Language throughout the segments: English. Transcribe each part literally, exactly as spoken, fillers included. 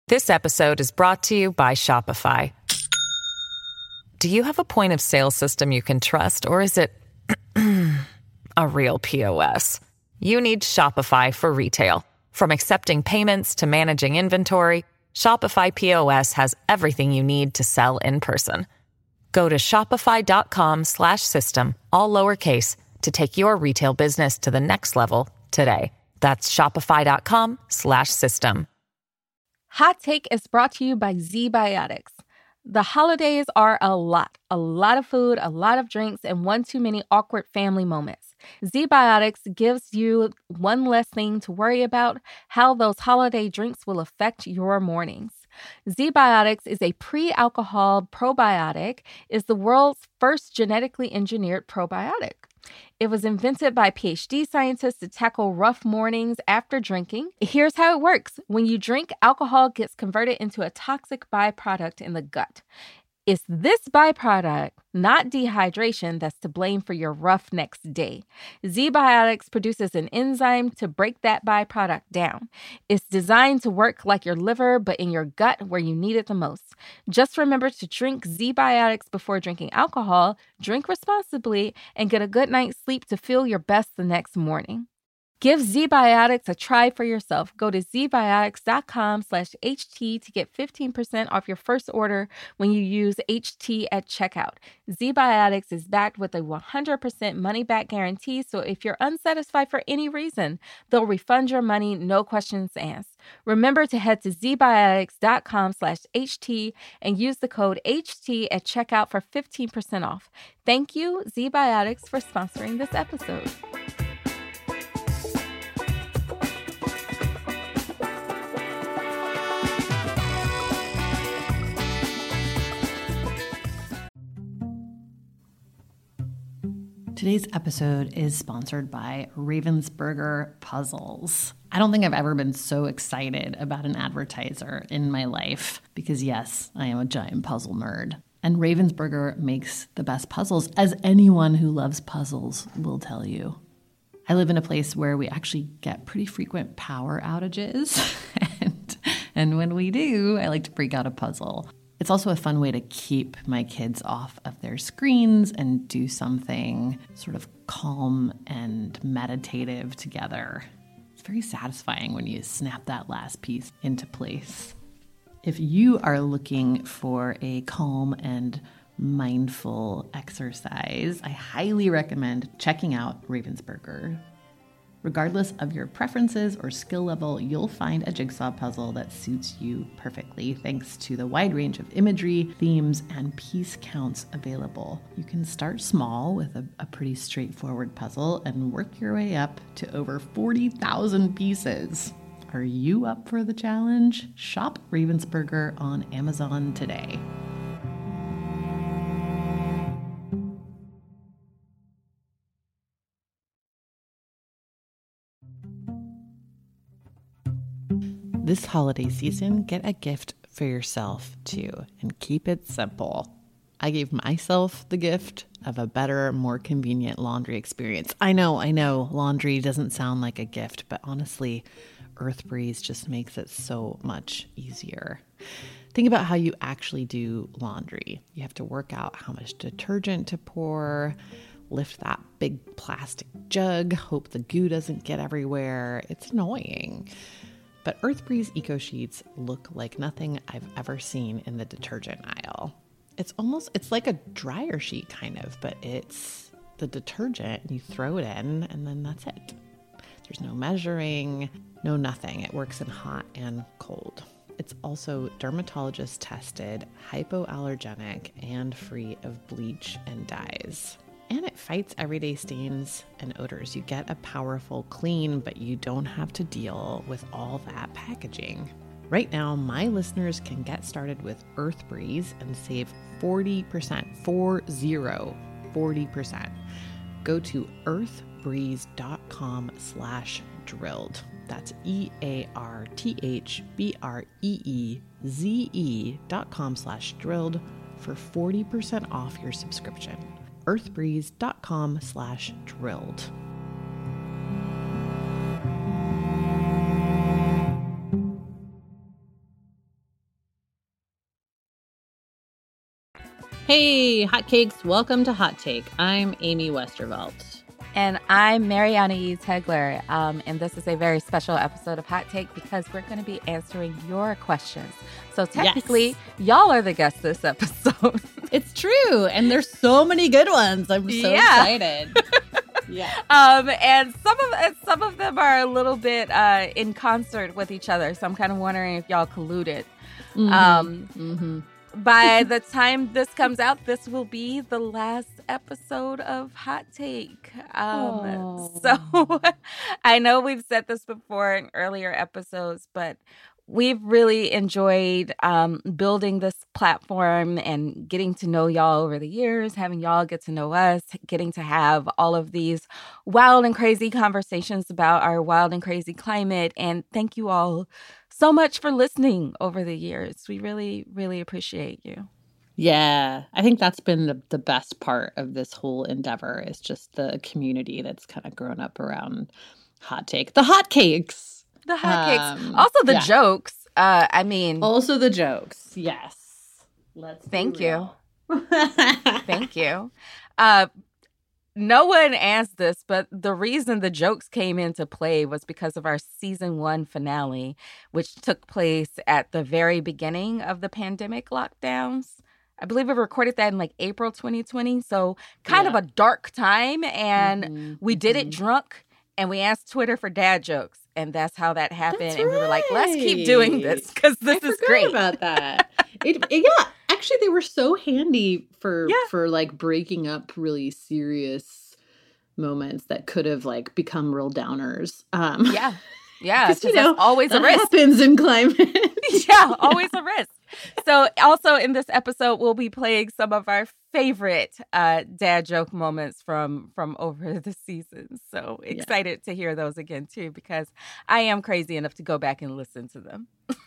This episode is brought to you by Shopify. Do you have a point of sale system you can trust, or is it a real P O S? You need Shopify for retail. From accepting payments to managing inventory, Shopify P O S has everything you need to sell in person. Go to shopify.com slash system, all lowercase, to take your retail business to the next level today. That's shopify.com slash system. Hot Take is brought to you by ZBiotics. The holidays are a lot, a lot of food, a lot of drinks, and one too many awkward family moments. ZBiotics gives you one less thing to worry about: how those holiday drinks will affect your mornings. ZBiotics is a pre-alcohol probiotic, is the world's first genetically engineered probiotic. It was invented by PhD scientists to tackle rough mornings after drinking. Here's how it works. When you drink, alcohol gets converted into a toxic byproduct in the gut. It's this byproduct, not dehydration, that's to blame for your rough next day. ZBiotics produces an enzyme to break that byproduct down. It's designed to work like your liver, but in your gut where you need it the most. Just remember to drink ZBiotics before drinking alcohol, drink responsibly, and get a good night's sleep to feel your best the next morning. Give ZBiotics a try for yourself. Go to zbiotics.com slash HT to get fifteen percent off your first order when you use H T at checkout. ZBiotics is backed with a one hundred percent money-back guarantee, so if you're unsatisfied for any reason, they'll refund your money, no questions asked. Remember to head to zbiotics.com slash HT and use the code H T at checkout for fifteen percent off. Thank you, ZBiotics, for sponsoring this episode. Today's episode is sponsored by Ravensburger Puzzles. I don't think I've ever been so excited about an advertiser in my life because, yes, I am a giant puzzle nerd. And Ravensburger makes the best puzzles, as anyone who loves puzzles will tell you. I live in a place where we actually get pretty frequent power outages. and, and when we do, I like to break out a puzzle. It's also a fun way to keep my kids off of their screens and do something sort of calm and meditative together. It's very satisfying when you snap that last piece into place. If you are looking for a calm and mindful exercise, I highly recommend checking out Ravensburger. Regardless of your preferences or skill level, you'll find a jigsaw puzzle that suits you perfectly thanks to the wide range of imagery, themes, and piece counts available. You can start small with a, a pretty straightforward puzzle and work your way up to over forty thousand pieces. Are you up for the challenge? Shop Ravensburger on Amazon today. This holiday season, get a gift for yourself too, and keep it simple. I gave myself the gift of a better, more convenient laundry experience. I know, I know, laundry doesn't sound like a gift, but honestly, EarthBreeze just makes it so much easier. Think about how you actually do laundry. You have to work out how much detergent to pour, lift that big plastic jug, hope the goo doesn't get everywhere. It's annoying. But EarthBreeze Eco Sheets look like nothing I've ever seen in the detergent aisle. It's almost, it's like a dryer sheet kind of, but it's the detergent, you throw it in, and then that's it. There's no measuring, no nothing. It works in hot and cold. It's also dermatologist tested, hypoallergenic, and free of bleach and dyes. And it fights everyday stains and odors. You get a powerful clean, but you don't have to deal with all that packaging. Right now, my listeners can get started with EarthBreeze and save forty percent, four zero, forty percent. Go to earthbreeze.com slash drilled. That's E-A-R-T-H-B-R-E-E-Z-E dot com slash drilled for forty percent off your subscription. earthbreeze.com slash drilled. Hey, hotcakes, welcome to Hot Take. I'm Amy Westervelt. And I'm Mariana Eads Hegler, um, and this is a very special episode of Hot Take because we're going to be answering your questions. So technically, yes. y'all are the guests this episode. It's true, and there's so many good ones. I'm so yeah. excited. yeah, um, and some of some of them are a little bit uh, in concert with each other. So I'm kind of wondering if y'all colluded. Mm-hmm. Um, mm-hmm. By the time this comes out, this will be the last episode of Hot Take. Um, so I know we've said this before in earlier episodes, but we've really enjoyed um, building this platform and getting to know y'all over the years, having y'all get to know us, getting to have all of these wild and crazy conversations about our wild and crazy climate. And thank you all so much for listening over the years. We really, really appreciate you. Yeah, I think that's been the, the best part of this whole endeavor is just the community that's kind of grown up around Hot Take. The hot cakes. The hot cakes. Um, also the yeah. jokes. Uh, I mean. Also the jokes. Yes. Let's Thank you. Thank you. Uh, No one asked this, but the reason the jokes came into play was because of our season one finale, which took place at the very beginning of the pandemic lockdowns. I believe we recorded that in like April twenty twenty. So kind yeah. of a dark time. And mm-hmm. we did mm-hmm. it drunk and we asked Twitter for dad jokes. And that's how that happened. That's and right. we were like, let's keep doing this because this I is great. About that. it, it, yeah. Actually, they were so handy for yeah. for like breaking up really serious moments that could have like become real downers. Um, yeah, yeah, because you know always that a risk happens in climate. yeah, yeah, always a risk. So, also in this episode, we'll be playing some of our favorite uh, dad joke moments from from over the season. So excited yeah. to hear those again too, because I am crazy enough to go back and listen to them.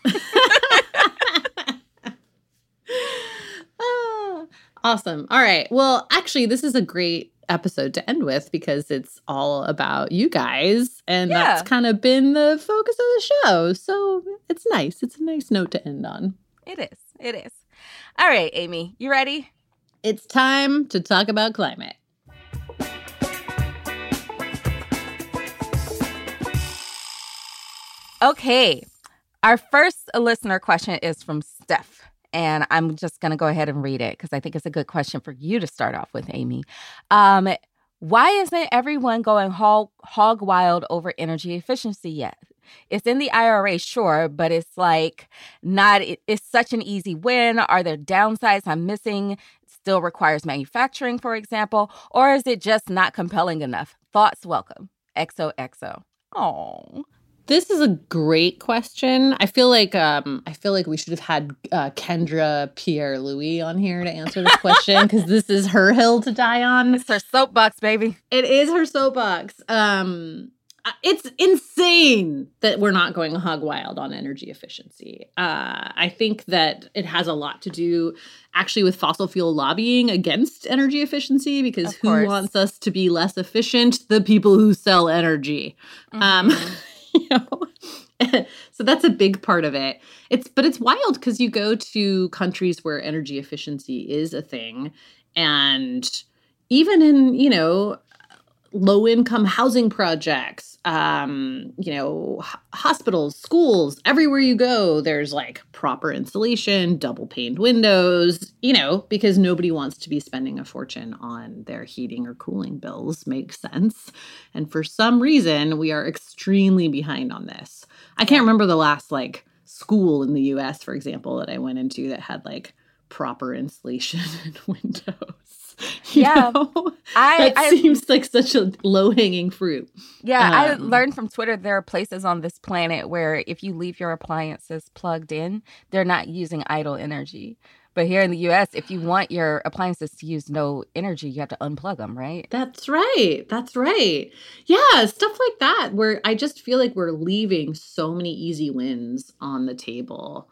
Awesome. All right. Well, actually, this is a great episode to end with because it's all about you guys. And yeah. that's kind of been the focus of the show. So it's nice. It's a nice note to end on. It is. It is. All right, Amy, you ready? It's time to talk about climate. Okay. Our first listener question is from Steph. And I'm just going to go ahead and read it because I think it's a good question for you to start off with, Amy. Um, why isn't everyone going hog, hog wild over energy efficiency yet? It's in the I R A, sure, but it's like not, it, it's such an easy win. Are there downsides I'm missing? It still requires manufacturing, for example, or is it just not compelling enough? Thoughts welcome. X O X O. Oh. This is a great question. I feel like um, I feel like we should have had uh, Kendra Pierre-Louis on here to answer this question because this is her hill to die on. It's her soapbox, baby. It is her soapbox. Um, it's insane that we're not going hog wild on energy efficiency. Uh, I think that it has a lot to do actually with fossil fuel lobbying against energy efficiency because who wants us to be less efficient? The people who sell energy. Mm-hmm. Um You know, so that's a big part of it. It's but it's wild because you go to countries where energy efficiency is a thing, and even in you know low income housing projects, um, you know, h- hospitals, schools, everywhere you go, there's like proper insulation, double paned windows. You know, because nobody wants to be spending a fortune on their heating or cooling bills. Makes sense. And for some reason, we are extremely behind on this. I can't remember the last like school in the U S, for example, that I went into that had like proper insulation and windows. You yeah, know? I, that I seems like such a low-hanging fruit. Yeah, um, I learned from Twitter there are places on this planet where if you leave your appliances plugged in, they're not using idle energy. But here in the U S, if you want your appliances to use no energy, you have to unplug them, right? That's right. That's right. Yeah, stuff like that where I just feel like we're leaving so many easy wins on the table.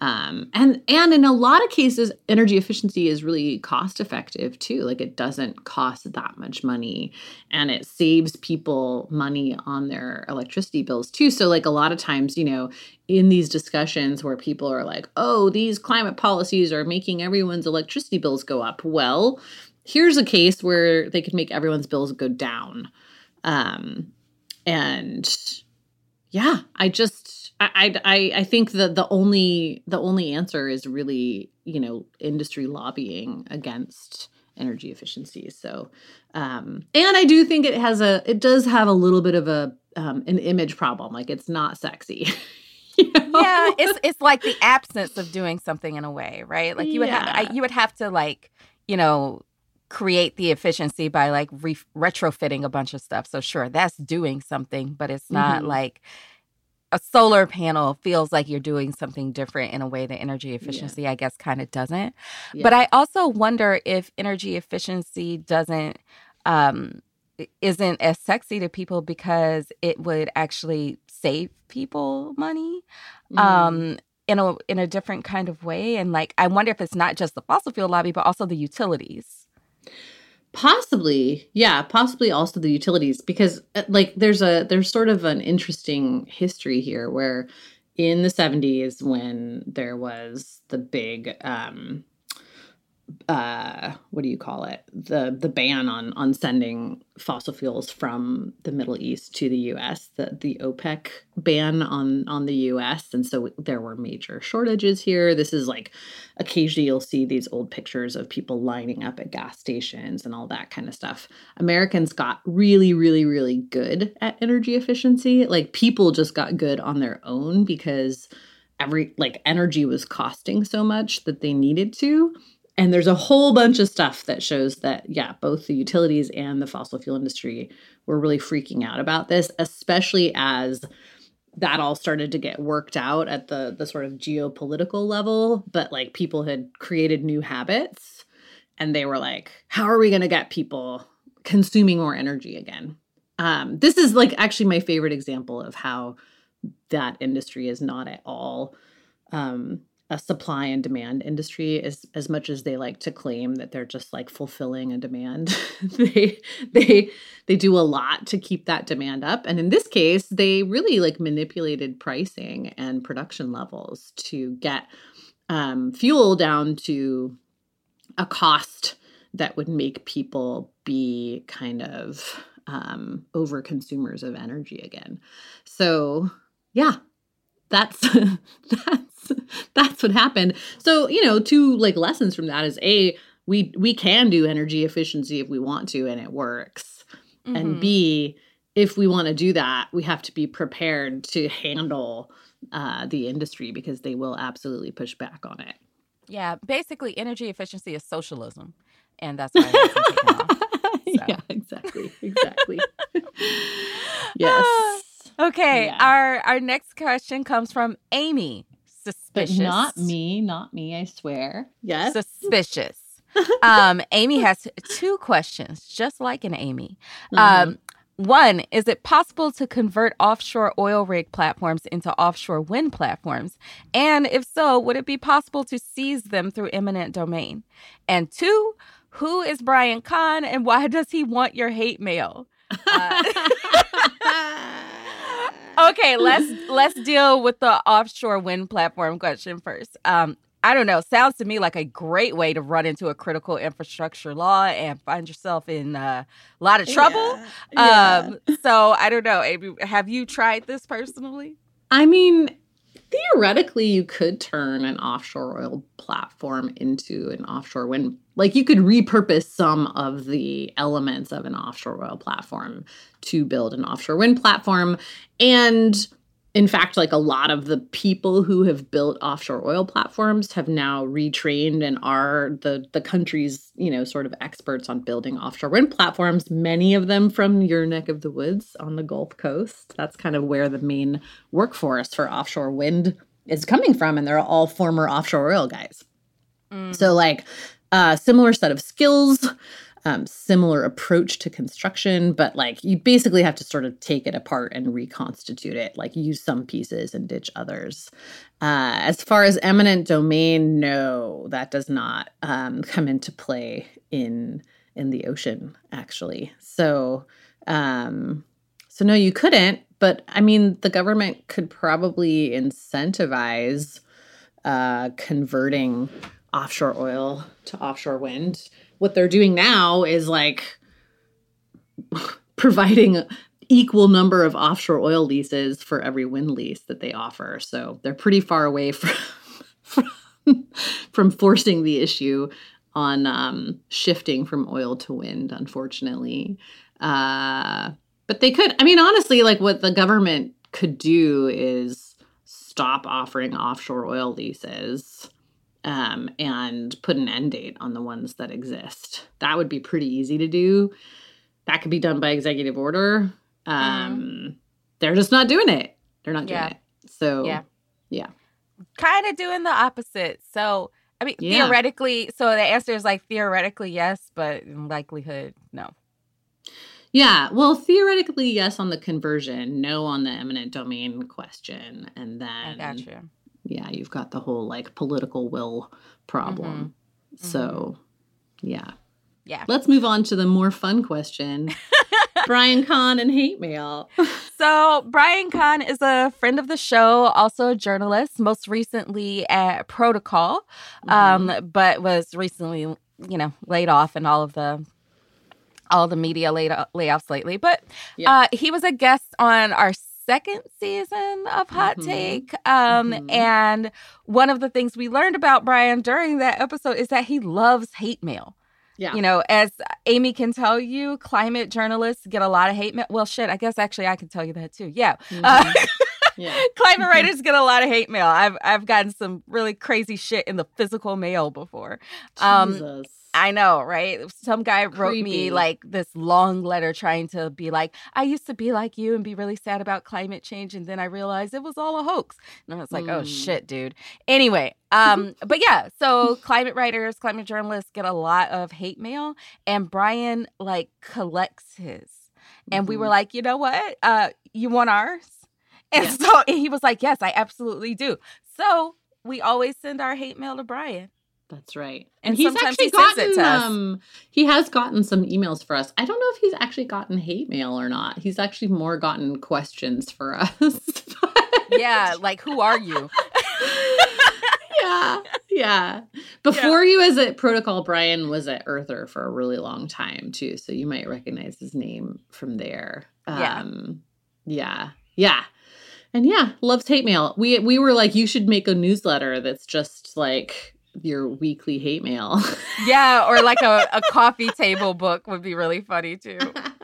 Um, and and in a lot of cases, energy efficiency is really cost effective too. Like it doesn't cost that much money, and it saves people money on their electricity bills too. So like a lot of times, you know, in these discussions where people are like, oh, these climate policies are making everyone's electricity bills go up. Well, here's a case where they could make everyone's bills go down. Um, and yeah, I just... I, I I think that the only the only answer is really, you know, industry lobbying against energy efficiency. So, um, and I do think it has a it does have a little bit of a um, an image problem. Like it's not sexy. You know? Yeah, it's it's like the absence of doing something in a way, right? Like you would Yeah. have I, you would have to like, you know, create the efficiency by like re- retrofitting a bunch of stuff. So sure, that's doing something, but it's not Mm-hmm. like a solar panel feels like you're doing something different in a way that energy efficiency, I guess, kind of doesn't. Yeah. But I also wonder if energy efficiency doesn't, um, isn't as sexy to people because it would actually save people money Mm-hmm. um, in a in a different kind of way. And like, I wonder if it's not just the fossil fuel lobby, but also the utilities. Possibly, yeah, possibly also the utilities, because uh, like there's a there's sort of an interesting history here where in the seventies when there was the big um uh what do you call it the the ban on on sending fossil fuels from the Middle East to the U S, the the OPEC ban on on the U S, and so there were major shortages here. This is like occasionally you'll see these old pictures of people lining up at gas stations and all that kind of stuff. Americans got really really really good at energy efficiency. Like people just got good on their own because every like energy was costing so much that they needed to. And there's a whole bunch of stuff that shows that, yeah, both the utilities and the fossil fuel industry were really freaking out about this, especially as that all started to get worked out at the the sort of geopolitical level. But like people had created new habits and they were like, how are we going to get people consuming more energy again? Um, this is like actually my favorite example of how that industry is not at all um a supply and demand industry as as much as they like to claim that they're just like fulfilling a demand. they they they do a lot to keep that demand up, and in this case they really like manipulated pricing and production levels to get um, fuel down to a cost that would make people be kind of um, over consumers of energy again. So yeah, that's that's that's what happened. So, you know, two like lessons from that is A, we we can do energy efficiency if we want to and it works. Mm-hmm. And B, if we want to do that, we have to be prepared to handle uh, the industry because they will absolutely push back on it. Yeah, basically energy efficiency is socialism. And that's why it's taken off. So. Yeah, exactly. Exactly. Yes. Okay, Yeah. our our next question comes from Amy. Suspicious. But not me, not me, I swear. Yes. Suspicious. um, Amy has two questions, just like an Amy. Mm-hmm. Um, one, is it possible to convert offshore oil rig platforms into offshore wind platforms? And if so, would it be possible to seize them through eminent domain? And two, who is Brian Kahn and why does he want your hate mail? Uh, okay, let's let's deal with the offshore wind platform question first. Um, I don't know. Sounds to me like a great way to run into a critical infrastructure law and find yourself in uh, a lot of trouble. Yeah. Um, so I don't know. Amy, have you tried this personally? I mean, theoretically, you could turn an offshore oil platform into an offshore wind. Like you could repurpose some of the elements of an offshore oil platform to build an offshore wind platform. And in fact, like a lot of the people who have built offshore oil platforms have now retrained and are the, the country's, you know, sort of experts on building offshore wind platforms, many of them from your neck of the woods on the Gulf Coast. That's kind of where the main workforce for offshore wind is coming from. And they're all former offshore oil guys. Mm. So like a uh, similar set of skills. um, similar approach to construction, but like you basically have to sort of take it apart and reconstitute it, like use some pieces and ditch others. Uh, as far as eminent domain, no, that does not um, come into play in in the ocean, actually. So, um, so no, you couldn't. But I mean, the government could probably incentivize uh, converting offshore oil to offshore wind. What they're doing now is like providing equal number of offshore oil leases for every wind lease that they offer. So they're pretty far away from from, from forcing the issue on um, shifting from oil to wind, unfortunately. Uh, but they could, I mean, honestly, like what the government could do is stop offering offshore oil leases um, and put an end date on the ones that exist. That would be pretty easy to do. That could be done by executive order. Um, mm. They're just not doing it. They're not doing yeah. it. So, yeah. yeah. Kind of doing the opposite. So, I mean, yeah. theoretically, so the answer is like theoretically yes, but in likelihood, no. Yeah. Well, theoretically, yes on the conversion, no on the eminent domain question. And then, I got you. Yeah, you've got the whole like political will problem. Mm-hmm. So, mm-hmm. yeah. Yeah. Let's move on to the more fun question. Brian Kahn and hate mail. So Brian Kahn is a friend of the show, also a journalist, most recently at Protocol, mm-hmm. um, but was recently, you know, laid off and all of the all the media laid, layoffs lately. But yeah. uh, he was a guest on our second season of Hot mm-hmm. Take. Um, mm-hmm. And one of the things we learned about Brian during that episode is that he loves hate mail. Yeah. You know, as Amy can tell you, climate journalists get a lot of hate mail. Well, shit, I guess actually I can tell you that too. Yeah. Mm-hmm. Uh, yeah. Climate writers get a lot of hate mail. I've I've gotten some really crazy shit in the physical mail before. Um, Jesus. I know, right? Some guy wrote Creepy. me like this long letter trying to be like, I used to be like you and be really sad about climate change. And then I realized it was all a hoax. And I was like, mm. oh, shit, dude. Anyway, um, but yeah, so climate writers, climate journalists get a lot of hate mail. And Brian like collects his. And mm-hmm. we were like, you know what? Uh, you want ours? And yeah. so and he was like, yes, I absolutely do. So we always send our hate mail to Brian. That's right. And, and he's actually he gotten, um, he has gotten some emails for us. I don't know if he's actually gotten hate mail or not. He's actually more gotten questions for us. But... Yeah. Like, who are you? yeah. Yeah. Before yeah. he was at Protocol, Brian was at Earther for a really long time too. So you might recognize his name from there. Um, yeah. Yeah. And yeah, loves hate mail. We, we were like, you should make a newsletter that's just like, your weekly hate mail. Yeah, or like a, a coffee table book would be really funny too.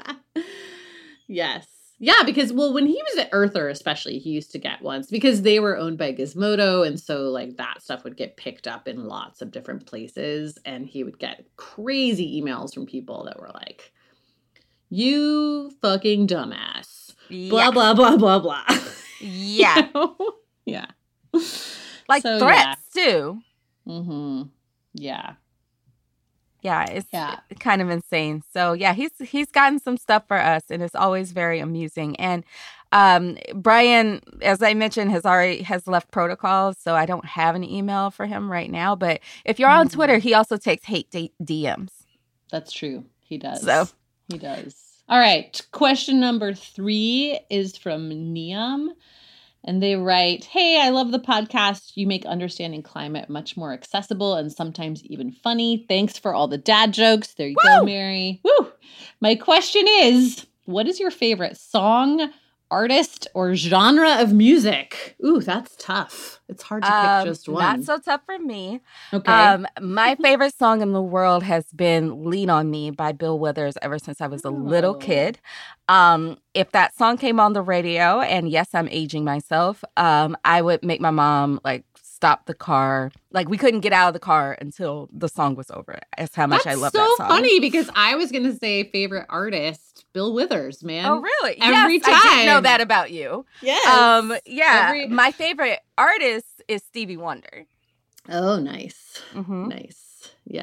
Yes. Yeah, because, well, when he was at Earther especially, he used to get ones because they were owned by Gizmodo. And so, like, that stuff would get picked up in lots of different places. And he would get crazy emails from people that were like, you fucking dumbass. Yeah. Blah, blah, blah, blah, blah. Yeah. You know? Yeah. Like so, threats, yeah. too. Mm-hmm. Yeah. Yeah, it's yeah. kind of insane. So yeah, he's he's gotten some stuff for us, and it's always very amusing. And um, Brian, as I mentioned, has already has left Protocol, so I don't have an email for him right now. But if you're mm-hmm. on Twitter, he also takes hate D- DMs. That's true. He does. So he does. All right. Question number three is from Niam. And they write, hey, I love the podcast. You make understanding climate much more accessible and sometimes even funny. Thanks for all the dad jokes. There you Woo! Go, Mary. Woo! My question is, what is your favorite song, artist, or genre of music? Ooh, that's tough. It's hard to um, pick just one. Not so tough for me. Okay. Um, my favorite song in the world has been Lean on Me by Bill Withers ever since I was a oh. little kid. Um, if that song came on the radio, and yes, I'm aging myself, um, I would make my mom like stop the car. Like we couldn't get out of the car until the song was over. That's how much That's I love so that song. So funny because I was going to say favorite artist, Bill Withers, man. Oh, really? Every yes, time. I did know that about you. Yes. Um, yeah. Every... My favorite artist is Stevie Wonder. Oh, nice. Mm-hmm. Nice. Yes.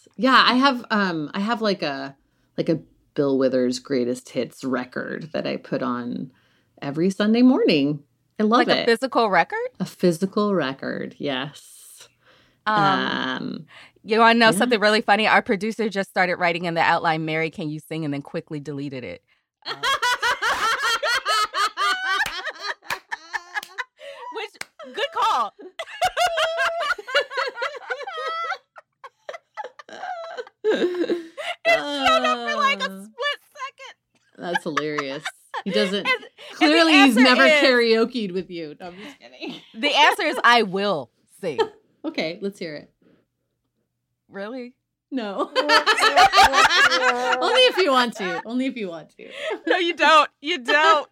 Yeah, I have um I have like a like a Bill Withers greatest hits record that I put on every Sunday morning. I love like it. Like a physical record? A physical record, yes. Um, Um you want to know yeah. something really funny? Our producer just started writing in the outline, Mary, can you sing? And then quickly deleted it. Um, which, good call. It showed up for like a split second. That's hilarious. He doesn't. And, clearly, and he's never is, karaoke'd with you. No, I'm just kidding. The answer is I will sing. Okay, let's hear it. Really? No. Only if you want to. Only if you want to. No, you don't. You don't.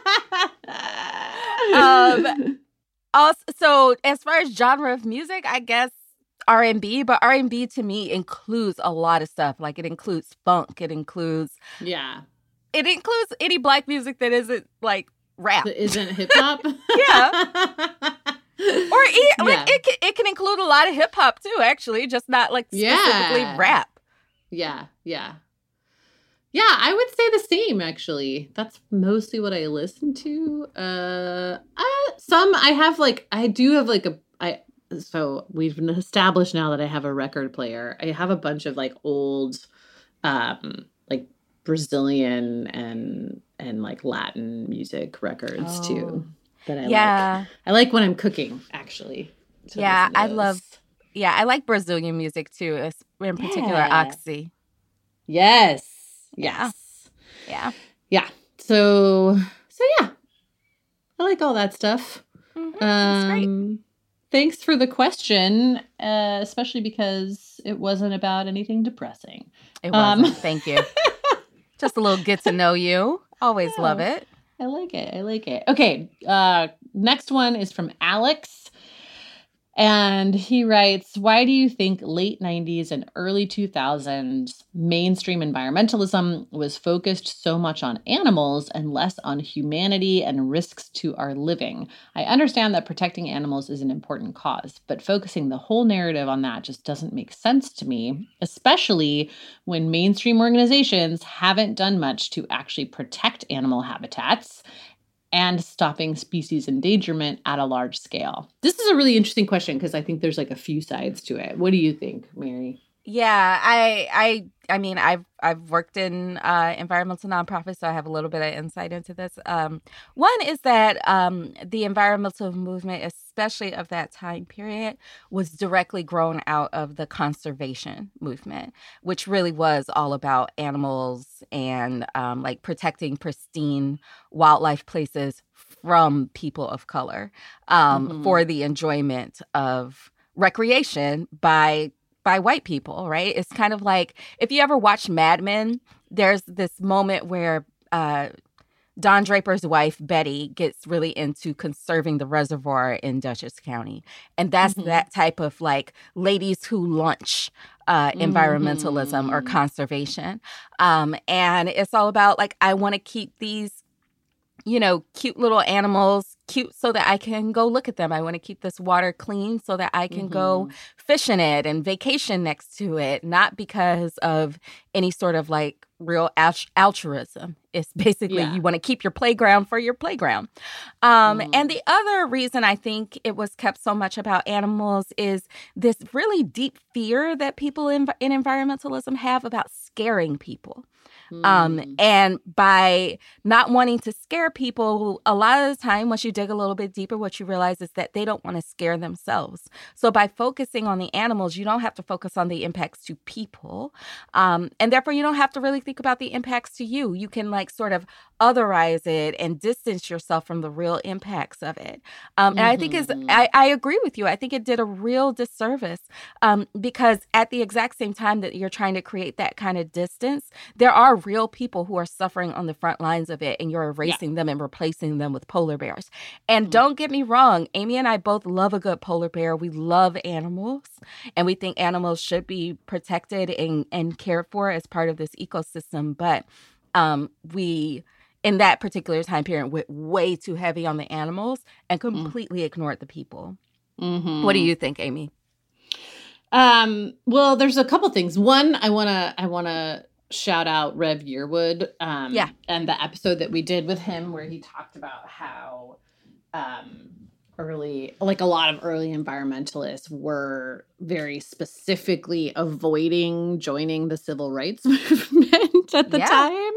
um. Also, so as far as genre of music, I guess R and B, but R and B to me includes a lot of stuff. Like it includes funk. It includes yeah. It includes any Black music that isn't like rap. That isn't hip hop. Yeah. Or e- yeah. like it can, it can include a lot of hip hop too. Actually, just not like specifically yeah. rap. Yeah. Yeah. Yeah, I would say the same, actually. That's mostly what I listen to. Uh, uh, some I have, like, I do have, like, a, I, so we've established now that I have a record player. I have a bunch of, like, old, um, like, Brazilian and, and, like, Latin music records, oh. too, that I yeah. like. I like when I'm cooking, actually. Yeah, I love, yeah, I like Brazilian music, too, in particular, yeah. Oxy. Yes. Yes. Yeah. Yeah. So, so yeah, I like all that stuff. Mm-hmm. That's um, great. Thanks for the question, uh, especially because it wasn't about anything depressing. It wasn't. Um, Thank you. Just a little get to know you. Always yeah, love it. I like it. I like it. Okay. Uh, next one is from Alex. And he writes, why do you think late nineties and early two thousands mainstream environmentalism was focused so much on animals and less on humanity and risks to our living? I understand that protecting animals is an important cause, but focusing the whole narrative on that just doesn't make sense to me, especially when mainstream organizations haven't done much to actually protect animal habitats and stopping species endangerment at a large scale. This is a really interesting question because I think there's like a few sides to it. What do you think, Mary? Yeah, I I I mean I've I've worked in uh, environmental nonprofits, so I have a little bit of insight into this. Um, one is that um, the environmental movement, especially of that time period, was directly grown out of the conservation movement, which really was all about animals and um, like protecting pristine wildlife places from people of color um, mm-hmm. for the enjoyment of recreation by by white people, right? It's kind of like, if you ever watch Mad Men, there's this moment where uh, Don Draper's wife, Betty, gets really into conserving the reservoir in Dutchess County. And that's mm-hmm. that type of like ladies who lunch uh, environmentalism mm-hmm. or conservation. Um, and it's all about like, I want to keep these, you know, cute little animals cute so that I can go look at them. I want to keep this water clean so that I can mm-hmm. go fish in it and vacation next to it, not because of any sort of like real alt- altruism. It's basically yeah. you want to keep your playground for your playground. Um, mm. And the other reason I think it was kept so much about animals is this really deep fear that people in, in environmentalism have about scaring people. Mm. Um, and by not wanting to scare people, a lot of the time, once you dig a little bit deeper, what you realize is that they don't want to scare themselves. So by focusing on the animals, you don't have to focus on the impacts to people. Um, and therefore, you don't have to really think about the impacts to you. You can like sort of otherize it and distance yourself from the real impacts of it. Um, and mm-hmm. I think is I, I agree with you. I think it did a real disservice um, because at the exact same time that you're trying to create that kind of distance, there are real people who are suffering on the front lines of it, and you're erasing yeah. them and replacing them with polar bears. And mm-hmm. don't get me wrong, Amy and I both love a good polar bear. We love animals, and we think animals should be protected and, and cared for as part of this ecosystem. But um, we, in that particular time period, went way too heavy on the animals and completely mm. ignored the people. Mm-hmm. What do you think, Amy? Um, well, there's a couple things. One, I want to, I want to shout out Rev Yearwood. Um, yeah. And the episode that we did with him where he talked about how, um, early, like a lot of early environmentalists were very specifically avoiding joining the civil rights movement at the yeah. time.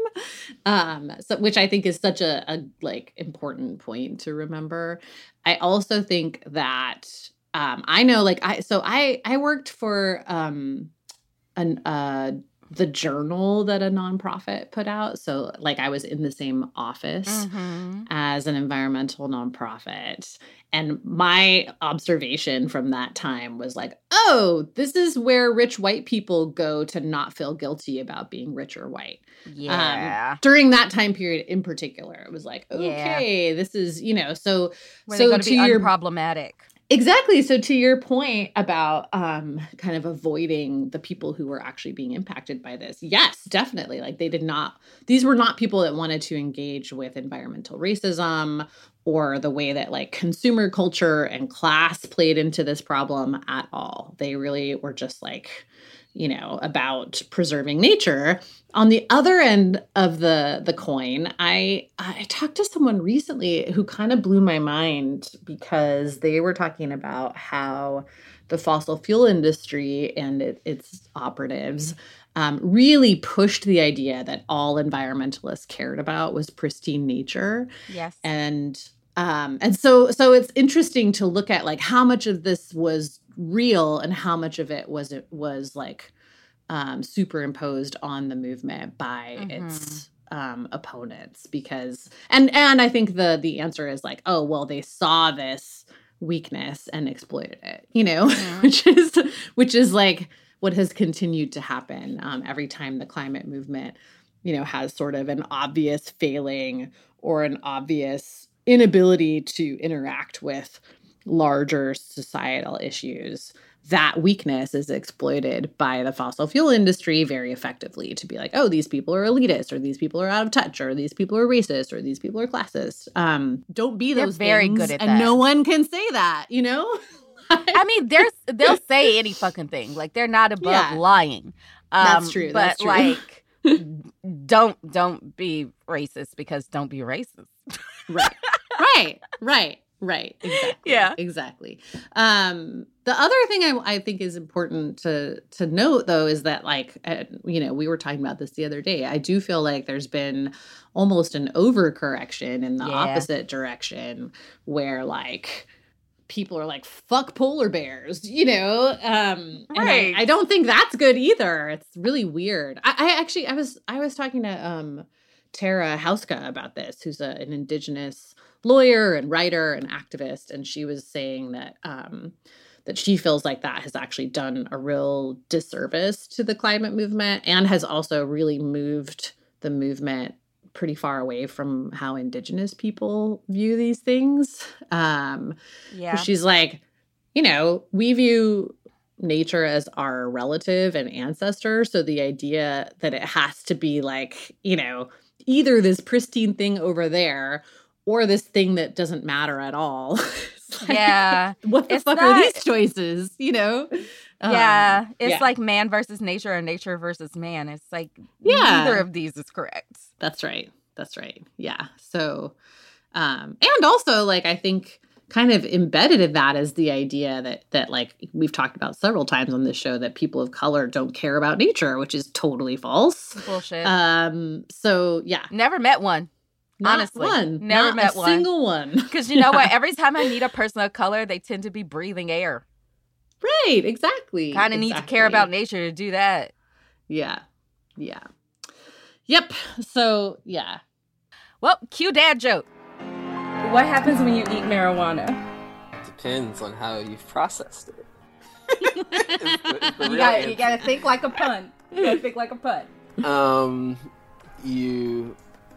Um, so, which I think is such a, a like important point to remember. I also think that, um, I know like I, so I, I worked for, um, an, uh, the journal that a nonprofit put out. So like I was in the same office mm-hmm. as an environmental nonprofit. And my observation from that time was like, oh, this is where rich white people go to not feel guilty about being rich or white. Yeah. Um, during that time period in particular, it was like, okay, yeah. this is, you know, so, where so they go to, to be your, unproblematic. Exactly. So to your point about um, kind of avoiding the people who were actually being impacted by this, yes, definitely. Like they did not, these were not people that wanted to engage with environmental racism or the way that like consumer culture and class played into this problem at all. They really were just like, you know, about preserving nature. On the other end of the the coin, I I talked to someone recently who kind of blew my mind because they were talking about how the fossil fuel industry and it, its operatives um, really pushed the idea that all environmentalists cared about was pristine nature. Yes. And um, and so so it's interesting to look at like how much of this was real and how much of it was it was like um, superimposed on the movement by mm-hmm. its um, opponents. Because and and I think the the answer is like, oh well, they saw this weakness and exploited it, you know, mm-hmm. which is which is like what has continued to happen um, every time the climate movement, you know, has sort of an obvious failing or an obvious inability to interact with larger societal issues. That weakness is exploited by the fossil fuel industry very effectively to be like, oh, these people are elitist, or these people are out of touch, or these people are racist, or these people are classist. Um, don't be those They're very things, good at and that. No one can say that, you know? I mean, there's they'll say any fucking thing. Like they're not above Yeah. lying. Um, That's true. But That's true. like, don't don't be racist because don't be racist. Right. Right. Right. Right. Exactly. Yeah. Exactly. Um, the other thing I, I think is important to to note, though, is that, like, uh, you know, we were talking about this the other day. I do feel like there's been almost an overcorrection in the Yeah. opposite direction where, like, people are like, fuck polar bears, you know? Um, and Right. I, I don't think that's good either. It's really weird. I, I actually, I was, I was talking to um, Tara Hauska about this, who's a, an indigenous lawyer and writer and activist. And she was saying that, um, that she feels like that has actually done a real disservice to the climate movement and has also really moved the movement pretty far away from how indigenous people view these things. Um, Yeah. she's like, you know, we view nature as our relative and ancestor. So the idea that it has to be like, you know, either this pristine thing over there or this thing that doesn't matter at all. Like, Yeah. what the It's fuck not- are these choices? You know? Um, Yeah, it's yeah. like man versus nature or nature versus man. It's like Yeah. neither of these is correct. That's right. That's right. Yeah. So, um, and also, like, I think kind of embedded in that is the idea that, that like, we've talked about several times on this show that people of color don't care about nature, which is totally false. Bullshit. Um, so, yeah. Never met one. Not Honestly, one. never Not met a one. single one. Because you know what? Every time I meet a person of color, they tend to be breathing air. Right. Exactly. Kind of need to care Exactly. about nature to do that. Yeah. Yeah. Yep. So, yeah. Well, cue dad joke. What happens when you eat marijuana? Depends on how you've processed it. It's the- it's the You real gotta, answer. you gotta think like a pun. You gotta think like a pun. Um, you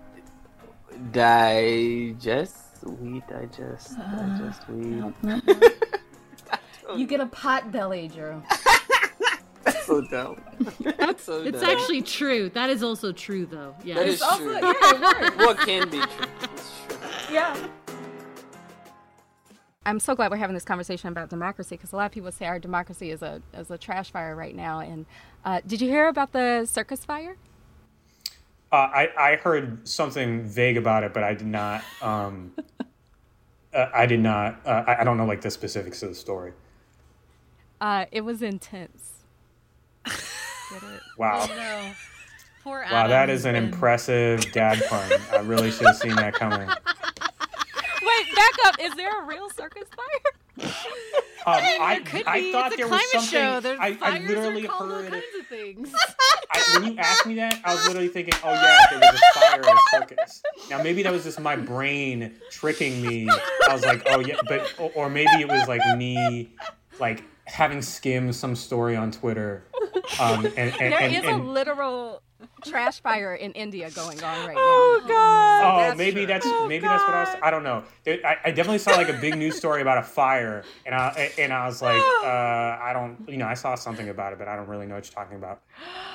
digest. We digest. Digest. We. You get a pot belly, Drew. That's so dumb. That's so It's dumb. actually true. That is also true, though. Yeah. That is also- true. yeah, it works. What can be true? It's true. Yeah. I'm so glad we're having this conversation about democracy, because a lot of people say our democracy is a is a trash fire right now. And uh, did you hear about the circus fire? Uh, I, I heard something vague about it, but I did not. Um, uh, I did not. Uh, I, I don't know like the specifics of the story. Uh, it was intense. Get it? Wow. Oh, no. Poor Wow, that Adam is an been- impressive dad pun. I really should have seen that coming. Wait, back up. Is there a real circus fire? Um, I, Could I be. thought It's a there was climate something. show. There's I, I fires literally are called all heard. kinds of things. I, when you asked me that, I was literally thinking, "Oh yeah, there was a fire at a circus." Now maybe that was just my brain tricking me. I was like, "Oh yeah," but or, or maybe it was like me, like having skimmed some story on Twitter. Um, and, and, There and, is and, a literal trash fire in India going on right Oh, now. God. Oh, That's maybe true. that's Oh, maybe that's what I was. God. I don't know. There- I, I definitely saw like a big news story about a fire, and I and I was like, uh, I don't, you know, I saw something about it, but I don't really know what you're talking about.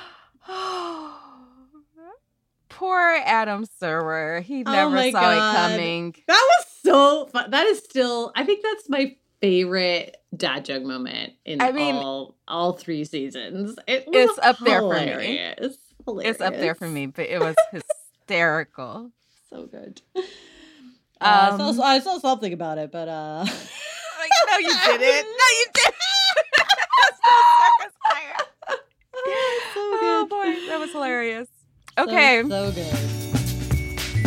Poor Adam Serwer. He Oh never my saw God. it coming. That was so fun. That is still, I think that's my favorite dad joke moment in I mean- all all three seasons. It was It's up there for me. hilarious. Hilarious. It's up there for me, but it was hysterical. So good. Uh, I, Um, saw, I saw something about it, but uh, Like, no, you didn't. No, you didn't. That's no circus fire. Oh boy, that was hilarious. Okay. so, so good.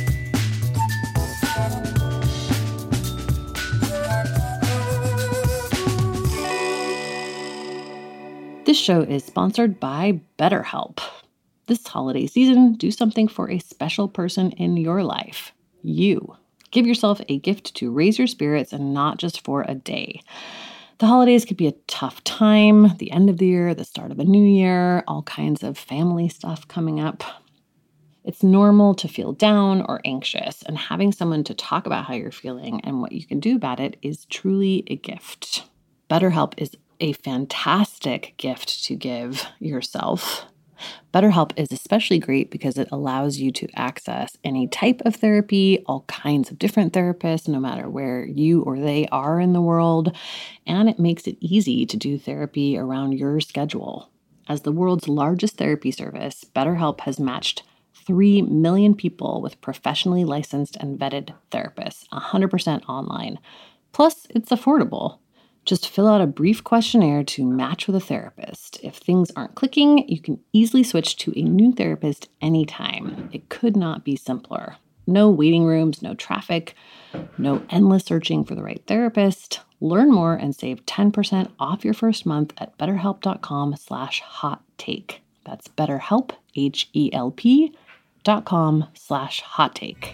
This show is sponsored by BetterHelp. This holiday season, do something for a special person in your life. You. Give yourself a gift to raise your spirits and not just for a day. The holidays could be a tough time, the end of the year, the start of a new year, all kinds of family stuff coming up. It's normal to feel down or anxious, and having someone to talk about how you're feeling and what you can do about it is truly a gift. BetterHelp is a fantastic gift to give yourself. BetterHelp is especially great because it allows you to access any type of therapy, all kinds of different therapists, no matter where you or they are in the world, and it makes it easy to do therapy around your schedule. As the world's largest therapy service, BetterHelp has matched three million people with professionally licensed and vetted therapists, one hundred percent online. Plus, it's affordable. Just fill out a brief questionnaire to match with a therapist. If things aren't clicking, you can easily switch to a new therapist anytime. It could not be simpler. No waiting rooms, no traffic, no endless searching for the right therapist. Learn more and save ten percent off your first month at betterhelp.com slash hot take. That's betterhelp, H E L P dot com slash hot take.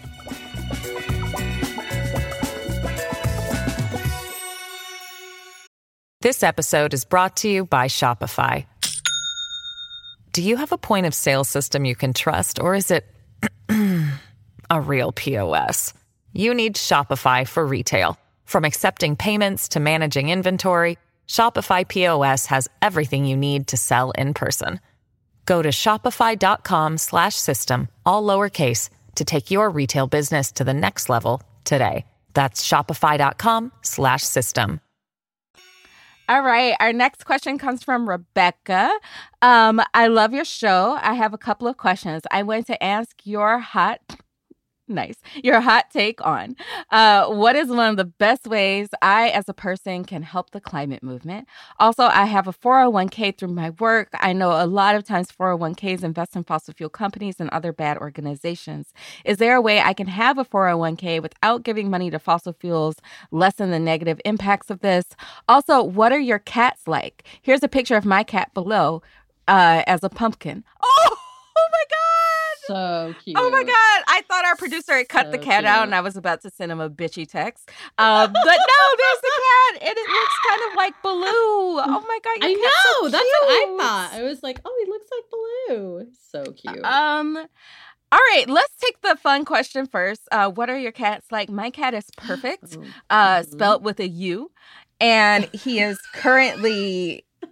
This episode is brought to you by Shopify. Do you have a point of sale system you can trust, or is it a real P O S? You need Shopify for retail. From accepting payments to managing inventory, Shopify P O S has everything you need to sell in person. Go to shopify.com slash system, all lowercase, to take your retail business to the next level today. That's shopify.com slash system. All right. Our next question comes from Rebecca. Um, I love your show. I have a couple of questions. I want to ask your hot, nice, your hot take on uh, what is one of the best ways I, as a person, can help the climate movement? Also, I have a four oh one k through my work. I know a lot of times four oh one k's invest in fossil fuel companies and other bad organizations. Is there a way I can have a four oh one k without giving money to fossil fuels, lessen the negative impacts of this? Also, what are your cats like? Here's a picture of my cat below uh, as a pumpkin. Oh, oh my God. So cute. Oh my God. I thought our producer had cut So the cat cute. out and I was about to send him a bitchy text. Um, but no, there's the cat and it looks kind of like Baloo. Oh my God. Your I cat's so know. That's what I cute. thought. I was like, oh, he looks like Baloo. So cute. Um, all right, let's take the fun question first. Uh, what are your cats like? My cat is perfect, uh, Mhm. spelled with a U, and he is currently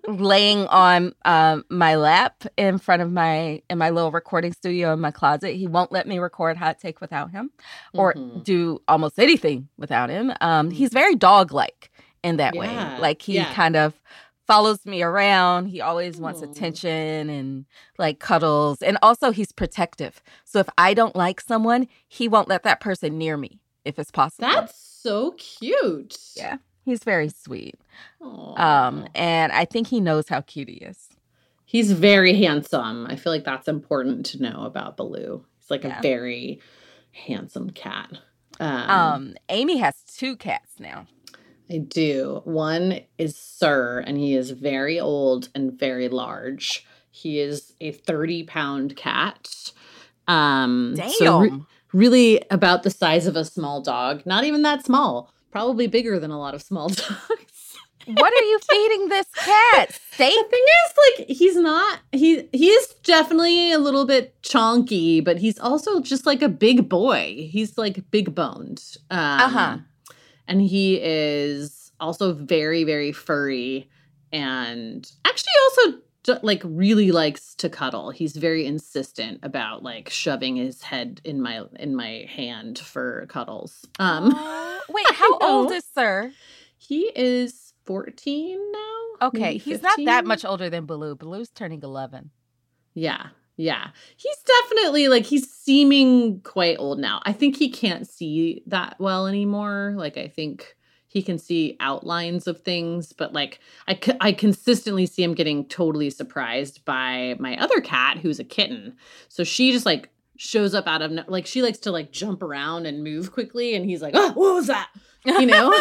laying on um, my lap in front of my in my little recording studio in my closet. He won't let me record Hot Take without him, or Mhm. do almost anything without him. Um, he's very dog-like in that Yeah, way. Like he yeah. kind of follows me around. He always wants Aw. attention and like cuddles, and also he's protective. So if I don't like someone, he won't let that person near me if it's possible. That's so cute. Yeah. He's very sweet. Aw. Um, and I think he knows how cute he is. He's very handsome. I feel like that's important to know about Baloo. He's like Yeah. a very handsome cat. Um, Um, Amy has two cats now. I do. One is Sir, and he is very old and very large. He is a thirty pound cat. Um, Damn. so re- really about the size of a small dog. Not even that small. Probably bigger than a lot of small dogs. What are you feeding this cat? Steak? The thing is, like, he's not, he, he is definitely a little bit chonky, but he's also just like a big boy. He's like big boned. Um, Uh-huh. And he is also very, very furry and actually also d- like really likes to cuddle. He's very insistent about like shoving his head in my, in my hand for cuddles. Um, Wait, how I know. old is Sir? He is fourteen now. Okay, maybe he's not that fifteen. much older than Baloo. Baloo's turning eleven. Yeah, yeah. He's definitely like he's seeming quite old now. I think he can't see that well anymore. Like I think he can see outlines of things, but like I c- I consistently see him getting totally surprised by my other cat who's a kitten. So she just like shows up out of no- like she likes to like jump around and move quickly, and he's like, "Oh, what was that?" You know.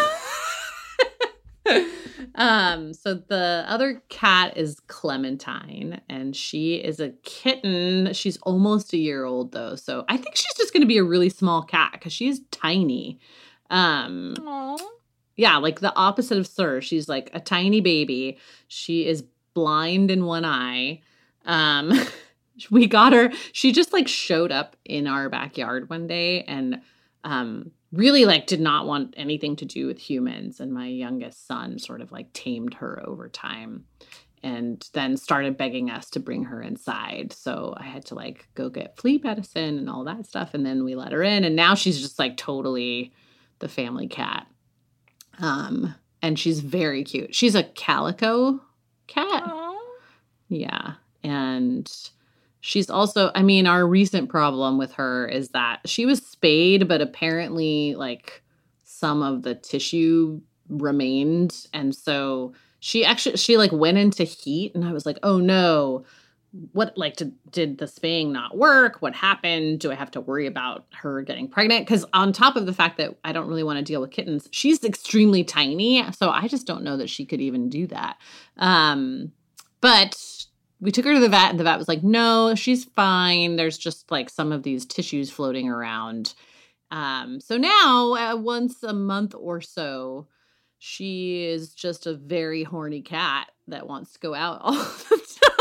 um so the other cat is Clementine, and she is a kitten. She's almost a year old though, so I think she's just going to be a really small cat because she's tiny. um Aww. yeah, like the opposite of Sir. She's like a tiny baby. She is blind in one eye. um we got her, she just like showed up in our backyard one day and um really like did not want anything to do with humans, and my youngest son sort of like tamed her over time and then started begging us to bring her inside. So I had to like go get flea medicine and all that stuff, and then we let her in, and now she's just like totally the family cat. Um and she's very cute. She's a calico cat. Aw. Yeah. And she's also, I mean, our recent problem with her is that she was spayed, but apparently like some of the tissue remained. And so she actually, she like went into heat, and I was like, oh no, what, like, did, did the spaying not work? What happened? Do I have to worry about her getting pregnant? Because on top of the fact that I don't really want to deal with kittens, she's extremely tiny. So I just don't know that she could even do that. Um, but we took her to the vet, and the vet was like, no, she's fine. There's just like some of these tissues floating around. Um, so now uh, once a month or so, she is just a very horny cat that wants to go out all the time.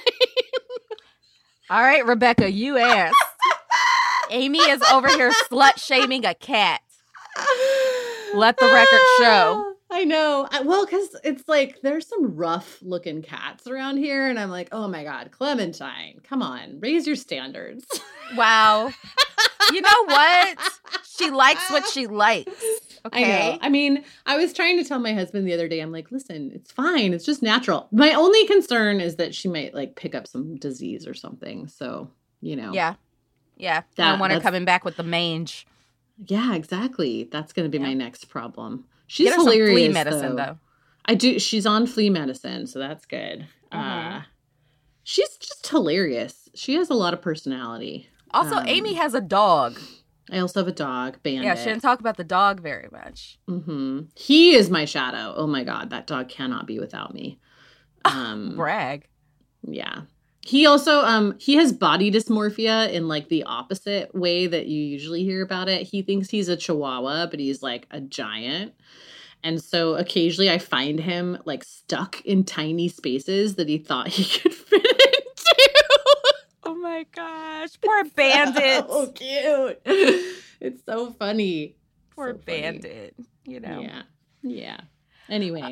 All right, Rebecca, you asked. Amy is over here slut shaming a cat. Let the record show. I know. I, well, because it's like there's some rough looking cats around here, and I'm like, oh my God, Clementine, come on, raise your standards. Wow. You know what? She likes what she likes. Okay. I know. I mean, I was trying to tell my husband the other day, I'm like, listen, it's fine. It's just natural. My only concern is that she might like pick up some disease or something. So, you know. Yeah. Yeah. I That- don't want her that's- coming back with the mange. Yeah, exactly. That's going to be Yeah. my next problem. She's Get her some hilarious. flea medicine, though. though. I do. She's on flea medicine, so that's good. Mhm. Uh, she's just hilarious. She has a lot of personality. Also, Um, Amy has a dog. I also have a dog, Bandit. Yeah, she didn't talk about the dog very much. Mm-hmm. He is my shadow. Oh my God, that dog cannot be without me. Um, Brag. yeah. He also um he has body dysmorphia in like the opposite way that you usually hear about it. He thinks he's a chihuahua, but he's like a giant. And so occasionally I find him like stuck in tiny spaces that he thought he could fit into. Oh my gosh. Poor Bandit. So cute. It's so funny. Poor So funny. Bandit. You know. Yeah. Yeah. Anyway.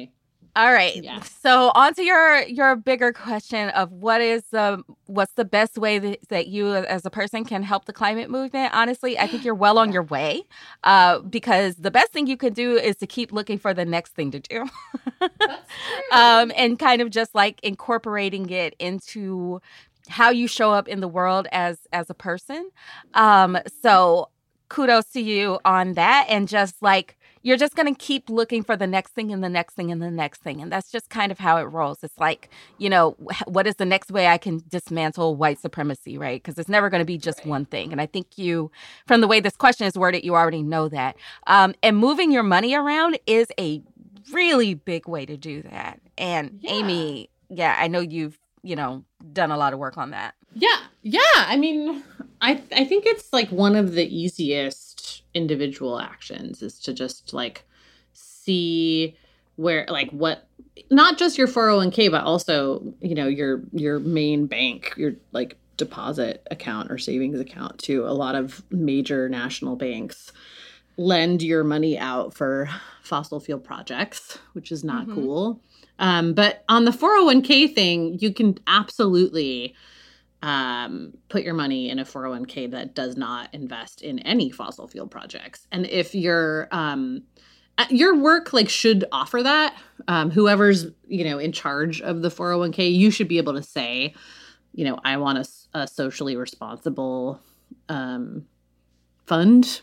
All right. Yeah. So on to your your bigger question of what is the what's the best way that, that you as a person can help the climate movement? Honestly, I think you're well on your way, uh, because the best thing you could do is to keep looking for the next thing to do. That's true. um, and kind of just like incorporating it into how you show up in the world as as a person. Um, so kudos to you on that. And just like, you're just going to keep looking for the next thing and the next thing and the next thing. And that's just kind of how it rolls. It's like, you know, what is the next way I can dismantle white supremacy, right? Because it's never going to be just right. one thing. And I think you, from the way this question is worded, you already know that. Um, and moving your money around is a really big way to do that. And yeah. Amy, yeah, I know you've, you know, done a lot of work on that. Yeah. Yeah. I mean, I I think it's like one of the easiest individual actions is to just like see where, like what, not just your four oh one k, but also, you know, your, your main bank, your like deposit account or savings account to a lot of major national banks lend your money out for fossil fuel projects, which is not mm-hmm. cool. Um, but on the four oh one k thing, you can absolutely um, put your money in a four oh one k that does not invest in any fossil fuel projects. And if your um, your work like should offer that, um, whoever's, you know, in charge of the four oh one k, you should be able to say, you know, I want a, a socially responsible um, fund.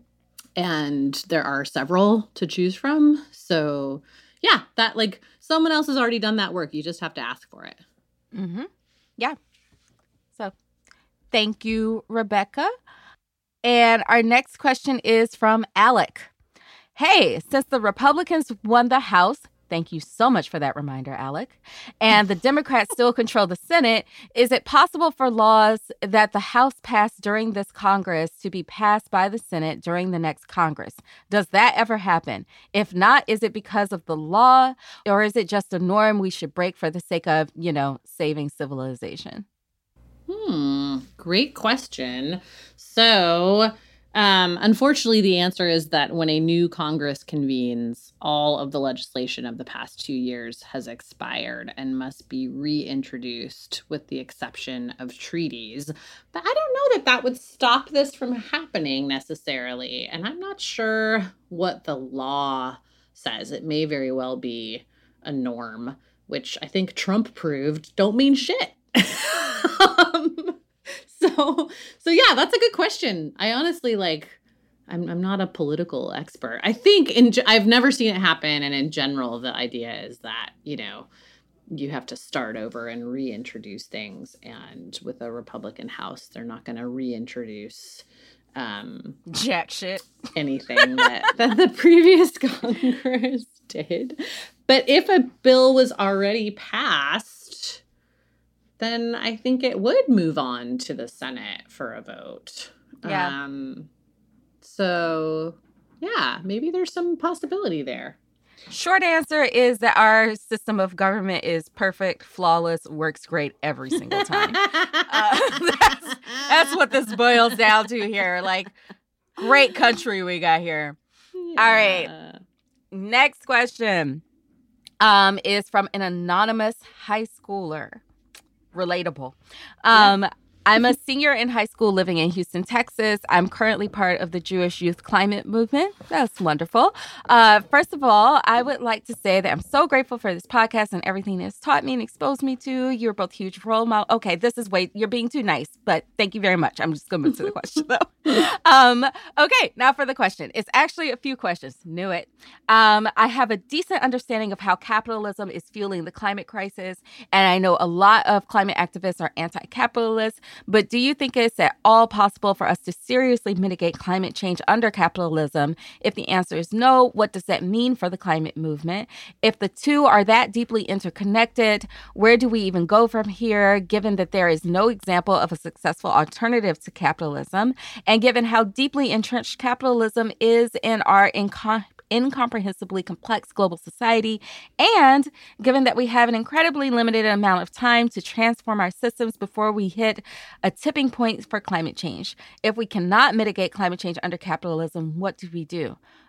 And there are several to choose from. So yeah, that like someone else has already done that work. You just have to ask for it. Mm-hmm. Yeah. So thank you, Rebecca. And our next question is from Alec. Hey, since the Republicans won the House, thank you so much for that reminder, Alec, and the Democrats still control the Senate, is it possible for laws that the House passed during this Congress to be passed by the Senate during the next Congress? Does that ever happen? If not, is it because of the law, or is it just a norm we should break for the sake of, you know, saving civilization? Hmm, great question. So... Um, unfortunately, the answer is that when a new Congress convenes, all of the legislation of the past two years has expired and must be reintroduced with the exception of treaties. But I don't know that that would stop this from happening necessarily. And I'm not sure what the law says. It may very well be a norm, which I think Trump proved don't mean shit. um, So, so yeah, that's a good question. I honestly like, I'm I'm not a political expert. I think in I've never seen it happen. And in general, the idea is that, you know, you have to start over and reintroduce things. And with a Republican House, they're not going to reintroduce um, jack shit, anything that, that the previous Congress did. But if a bill was already passed, then I think it would move on to the Senate for a vote. Yeah. Um, so, yeah, maybe there's some possibility there. Short answer is that our system of government is perfect, flawless, works great every single time. uh, that's, that's what this boils down to here. Like, great country we got here. Yeah. All right. Next question um, is from an anonymous high schooler. Relatable. Um, yeah. I'm a senior in high school living in Houston, Texas. I'm currently part of the Jewish Youth Climate Movement. That's wonderful. Uh, first of all, I would like to say that I'm so grateful for this podcast and everything it's taught me and exposed me to. You're both huge role models. Okay, this is way, you're being too nice, but thank you very much. I'm just going to move to the question, though. Um, okay, now for the question. It's actually a few questions. Knew it. Um, I have a decent understanding of how capitalism is fueling the climate crisis, and I know a lot of climate activists are anti-capitalist. But do you think it's at all possible for us to seriously mitigate climate change under capitalism? If the answer is no, what does that mean for the climate movement? If the two are that deeply interconnected, where do we even go from here, given that there is no example of a successful alternative to capitalism, and given how deeply entrenched capitalism is in our income? incomprehensibly complex global society, and given that we have an incredibly limited amount of time to transform our systems before we hit a tipping point for climate change. If we cannot mitigate climate change under capitalism, what do we do?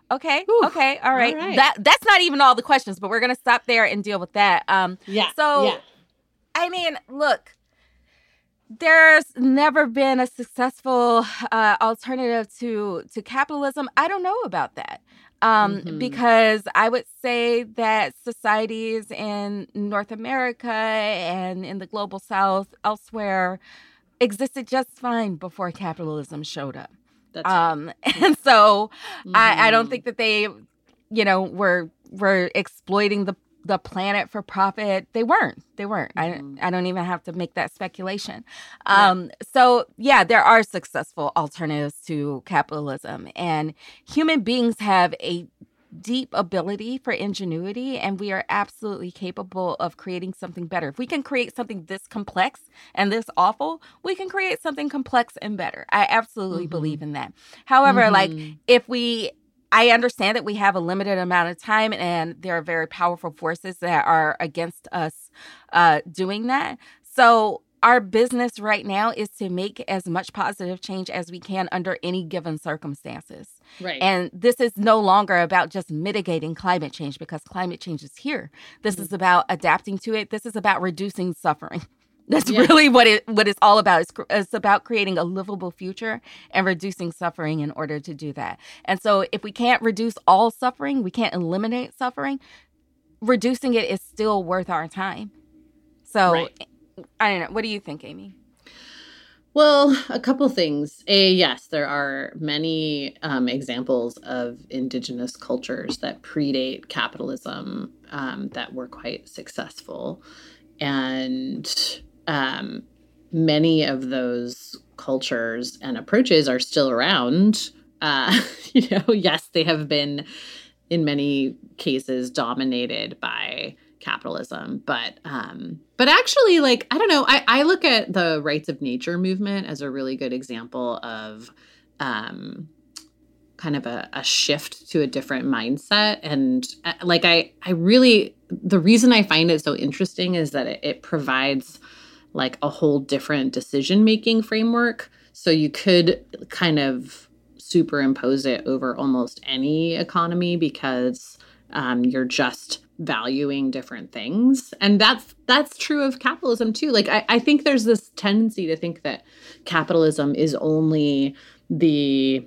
Okay. Whew. Okay. All right. All right. That that's not even all the questions, but we're gonna stop there and deal with that. Um. Yeah. So, yeah. I mean, look, there's never been a successful uh, alternative to to capitalism. I don't know about that. Um, Mhm. because I would say that societies in North America and in the global South, elsewhere, existed just fine before capitalism showed up. That's Um, and so I, I don't Mhm. think that they, you know, were were exploiting the the planet for profit. They weren't. They weren't. Mhm. I I don't even have to make that speculation. Yeah. Um, so yeah, there are successful alternatives to capitalism, and human beings have a deep ability for ingenuity, and we are absolutely capable of creating something better. If we can create something this complex and this awful, we can create something complex and better. I absolutely Mhm. believe in that. However, like Mhm. if we I understand that we have a limited amount of time, and there are very powerful forces that are against us uh, doing that. So our business right now is to make as much positive change as we can under any given circumstances. Right. And this is no longer about just mitigating climate change, because climate change is here. This Mm-hmm. is about adapting to it. This is about reducing suffering. That's Yeah. really what it what it's all about. It's, it's about creating a livable future and reducing suffering in order to do that. And so if we can't reduce all suffering, we can't eliminate suffering, reducing it is still worth our time. So Right. I don't know. What do you think, Amy? Well, a couple things. A, yes, there are many um, examples of indigenous cultures that predate capitalism um, that were quite successful. And um, many of those cultures and approaches are still around. Uh, you know, yes, they have been in many cases dominated by capitalism, but um, but actually, like, I don't know, I, I look at the rights of nature movement as a really good example of um, kind of a, a shift to a different mindset. And uh, like, I, I really, the reason I find it so interesting is that it, it provides like a whole different decision-making framework. So you could kind of superimpose it over almost any economy, because um, you're just valuing different things. And that's that's true of capitalism too. Like, I, I think there's this tendency to think that capitalism is only the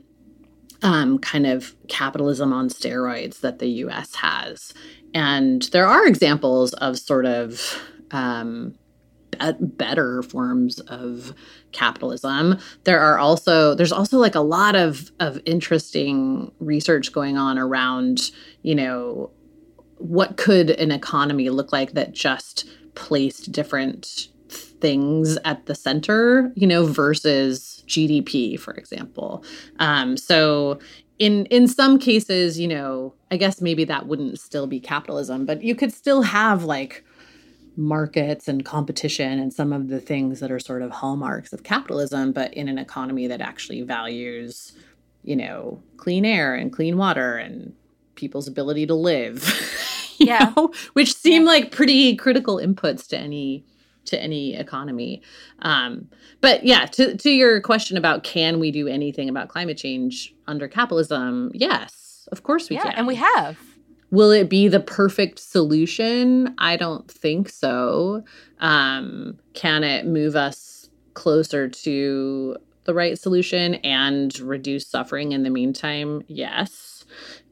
um, kind of capitalism on steroids that the U S has. And there are examples of sort of um, be- better forms of capitalism. There are also, there's also like a lot of, of interesting research going on around, you know, what could an economy look like that just placed different things at the center, you know, versus G D P, for example. Um, so in in some cases, you know, I guess maybe that wouldn't still be capitalism, but you could still have like markets and competition and some of the things that are sort of hallmarks of capitalism, but in an economy that actually values, you know, clean air and clean water and people's ability to live, you Yeah. know, which seem like pretty critical inputs to any to any economy. Um, but yeah, to to your question about can we do anything about climate change under capitalism? Yes, of course we yeah, can. and we have. Will it be the perfect solution? I don't think so. Um, can it move us closer to the right solution and reduce suffering in the meantime? Yes.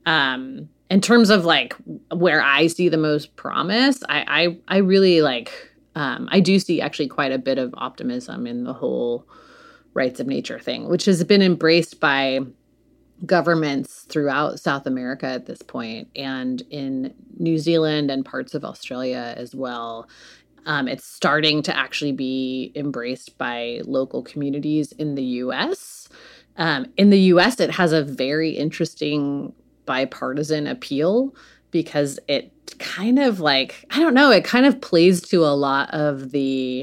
Um, in terms of like where I see the most promise, I I, I really like, um, I do see actually quite a bit of optimism in the whole rights of nature thing, which has been embraced by governments throughout South America at this point, and in New Zealand and parts of Australia as well. Um, it's starting to actually be embraced by local communities in the U S. Um, in the U S, it has a very interesting bipartisan appeal because it kind of like, I don't know, it kind of plays to a lot of the,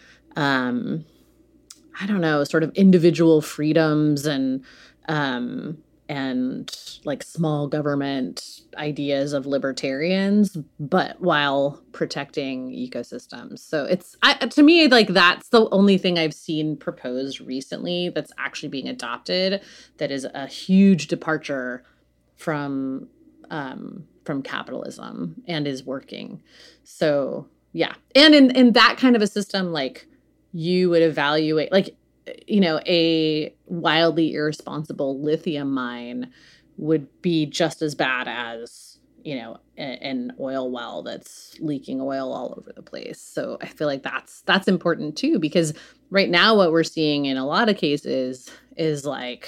um, I don't know, sort of individual freedoms and, um, and like small government ideas of libertarians, but while protecting ecosystems. So it's, I, to me, like that's the only thing I've seen proposed recently that's actually being adopted that is a huge departure from um, from capitalism and is working. So yeah, and in in that kind of a system, like you would evaluate, like you know, a wildly irresponsible lithium mine would be just as bad as, you know, a, an oil well that's leaking oil all over the place. So I feel like that's that's important too, because right now what we're seeing in a lot of cases is like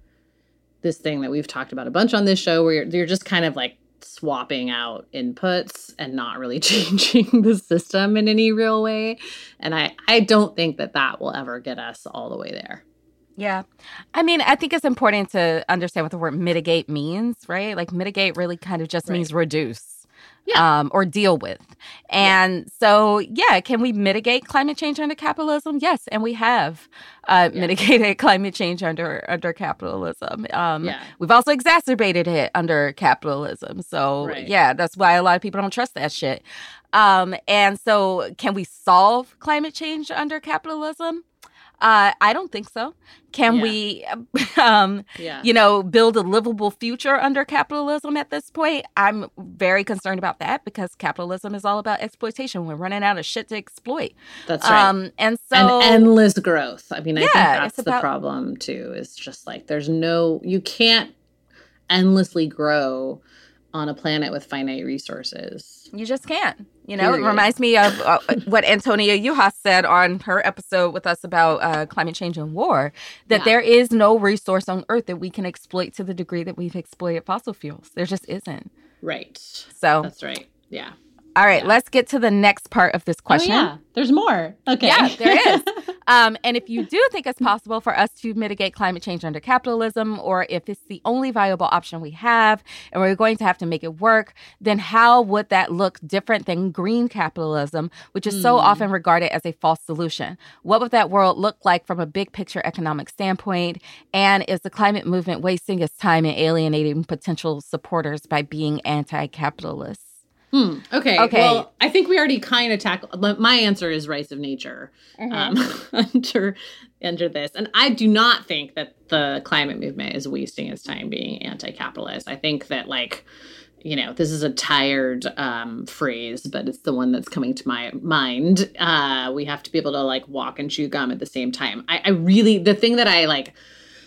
this thing that we've talked about a bunch on this show, where you're, you're just kind of like swapping out inputs and not really changing the system in any real way. And I, I don't think that that will ever get us all the way there. Yeah. I mean, I think it's important to understand what the word mitigate means, right? Like mitigate really kind of just Right. means reduce. Yeah. Um, or deal with. And yeah. so, yeah, can we mitigate climate change under capitalism? Yes, and we have uh, yeah. mitigated climate change under under capitalism. Um, yeah. We've also exacerbated it under capitalism. So, right. yeah, that's why a lot of people don't trust that shit. Um, and so, can we solve climate change under capitalism? Uh, I don't think so. Can yeah. we, um, yeah. you know, build a livable future under capitalism at this point? I'm very concerned about that, because capitalism is all about exploitation. We're running out of shit to exploit. That's right. Um, and so, and endless growth. I mean, I yeah, think that's about, the problem too. Is just like there's no, you can't endlessly grow on a planet with finite resources. You just can't. You know, Period. It reminds me of uh, what Antonia Yuhas said on her episode with us about uh, climate change and war, that yeah. there is no resource on Earth that we can exploit to the degree that we've exploited fossil fuels. There just isn't. Right. So that's right. Yeah. All right, yeah. let's get to the next part of this question. Oh, yeah. There's more. Okay. Yeah, there is. um, and if you do think it's possible for us to mitigate climate change under capitalism, or if it's the only viable option we have and we're going to have to make it work, then how would that look different than green capitalism, which is mm. so often regarded as a false solution? What would that world look like from a big picture economic standpoint? And is the climate movement wasting its time in alienating potential supporters by being anti-capitalist? Hmm. Okay. Okay. Well, I think we already kind of tackled. My answer is rights of nature mm-hmm. um, under under this, and I do not think that the climate movement is wasting its time being anti-capitalist. I think that, like, you know, this is a tired um, phrase, but it's the one that's coming to my mind. Uh, we have to be able to like walk and chew gum at the same time. I, I really, the thing that I like.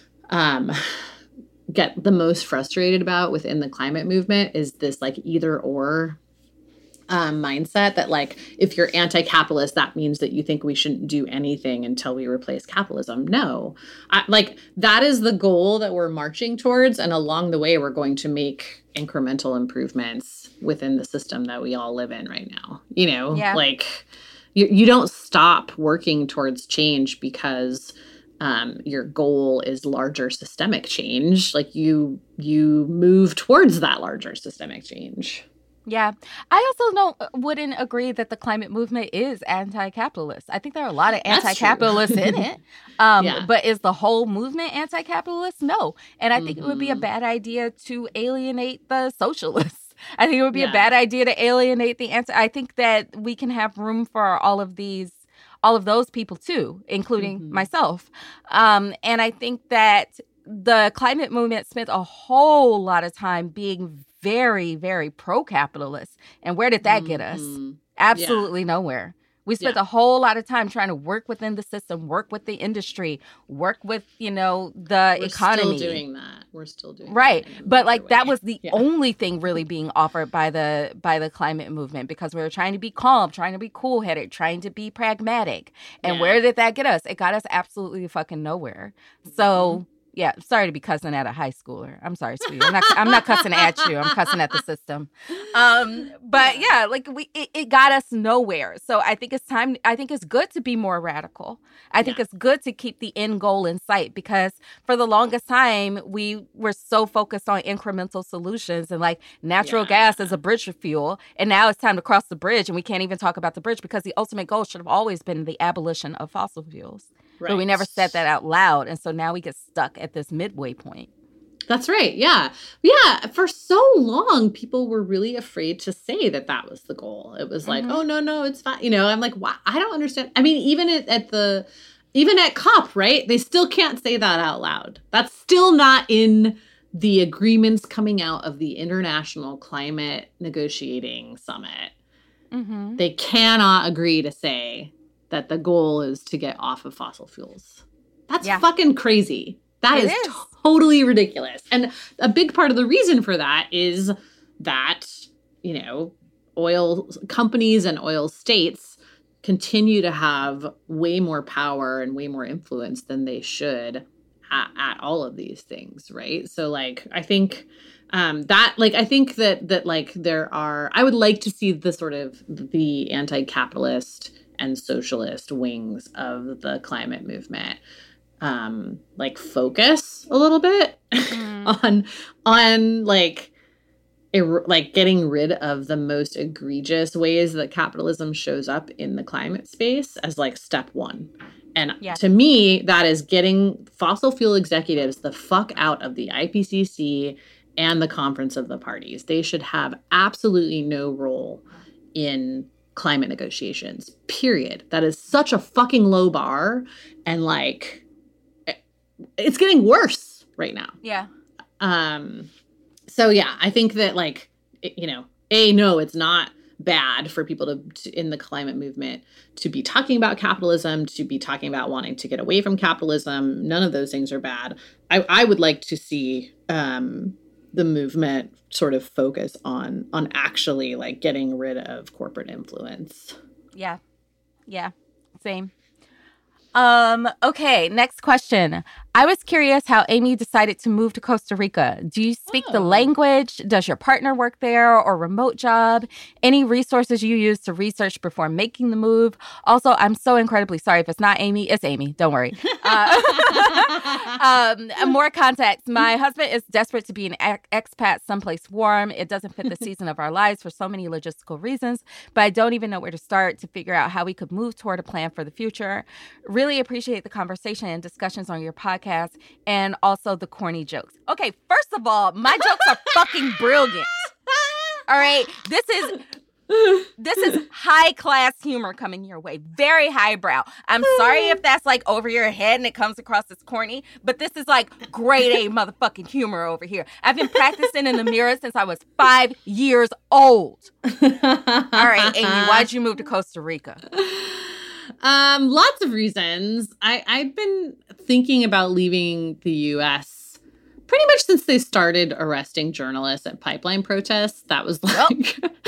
Um, get the most frustrated about within the climate movement is this like either or um, mindset that like, if you're anti-capitalist, that means that you think we shouldn't do anything until we replace capitalism. No, I, like that is the goal that we're marching towards. And along the way, we're going to make incremental improvements within the system that we all live in right now. You know, yeah. like you, you don't stop working towards change because Um, your goal is larger systemic change. Like you, you move towards that larger systemic change. Yeah. I also don't wouldn't agree that the climate movement is anti-capitalist. I think there are a lot of anti-capitalists in it. Um, yeah. But is the whole movement anti-capitalist? No. And I think mm-hmm. it would be a bad idea to alienate the socialists. I think it would be yeah. a bad idea to alienate the anti. I think that we can have room for all of these all of those people too, including mm-hmm. myself. Um, and I think that the climate movement spent a whole lot of time being very, very pro-capitalist. And where did that mm-hmm. get us? Absolutely yeah. nowhere. We spent yeah. a whole lot of time trying to work within the system, work with the industry, work with, you know, the We're economy. We're still doing that. We're still doing right. that. Right. But like way. that was the yeah. only thing really being offered by the by the climate movement, because we were trying to be calm, trying to be cool-headed, trying to be pragmatic. And yeah. where did that get us? It got us absolutely fucking nowhere. So mm-hmm. yeah, sorry to be cussing at a high schooler. I'm sorry, sweetie. I'm not. I'm not cussing at you. I'm cussing at the system. Um, but yeah, like we, it, it got us nowhere. So I think it's time. I think it's good to be more radical. I think yeah. it's good to keep the end goal in sight, because for the longest time we were so focused on incremental solutions and like natural yeah. gas as a bridge fuel, and now it's time to cross the bridge, and we can't even talk about the bridge because the ultimate goal should have always been the abolition of fossil fuels. Right. But we never said that out loud. And so now we get stuck at this midway point. That's right. Yeah. Yeah. For so long, people were really afraid to say that that was the goal. It was like, mm-hmm. oh, no, no, it's fine. You know, I'm like, why? I don't understand. I mean, even at, at the, even at COP, right? They still can't say that out loud. That's still not in the agreements coming out of the International Climate Negotiating Summit, mm-hmm. they cannot agree to say that the goal is to get off of fossil fuels. That's yeah. fucking crazy. That is, is totally ridiculous. And a big part of the reason for that is that, you know, oil companies and oil states continue to have way more power and way more influence than they should at, at all of these things, right? So, like, I think um, that, like, I think that, that, like, there are, I would like to see the sort of the anti-capitalist and socialist wings of the climate movement um, like, focus a little bit mm. on, on, like, Ir- like getting rid of the most egregious ways that capitalism shows up in the climate space as like step one. And yeah. to me, that is getting fossil fuel executives the fuck out of the I P C C and the Conference of the Parties. They should have absolutely no role in climate negotiations, period. That is such a fucking low bar. And like, it's getting worse right now. Yeah. Um, So, yeah, I think that, like, you know, A, no, it's not bad for people to, to, in the climate movement, to be talking about capitalism, to be talking about wanting to get away from capitalism. None of those things are bad. I, I would like to see um, the movement sort of focus on, on actually, like, getting rid of corporate influence. Yeah. Yeah. Same. Um, okay, next question. I was curious how Amy decided to move to Costa Rica. Do you speak oh. the language? Does your partner work there or remote job? Any resources you use to research before making the move? Also, I'm so incredibly sorry if it's not Amy. It's Amy. Don't worry. Uh, um, more context. My husband is desperate to be an ex- expat someplace warm. It doesn't fit the season of our lives for so many logistical reasons, but I don't even know where to start to figure out how we could move toward a plan for the future. Really appreciate the conversation and discussions on your podcast and also the corny jokes. Okay, first of all, my jokes are fucking brilliant. All right, this is this is high class humor coming your way, very highbrow. I'm sorry if that's like over your head and it comes across as corny, but this is like grade A motherfucking humor over here. I've been practicing in the mirror since I was five years old. All right, Amy, why'd you move to Costa Rica? Um, lots of reasons. I, I've been thinking about leaving the U S pretty much since they started arresting journalists at pipeline protests. That was like, well,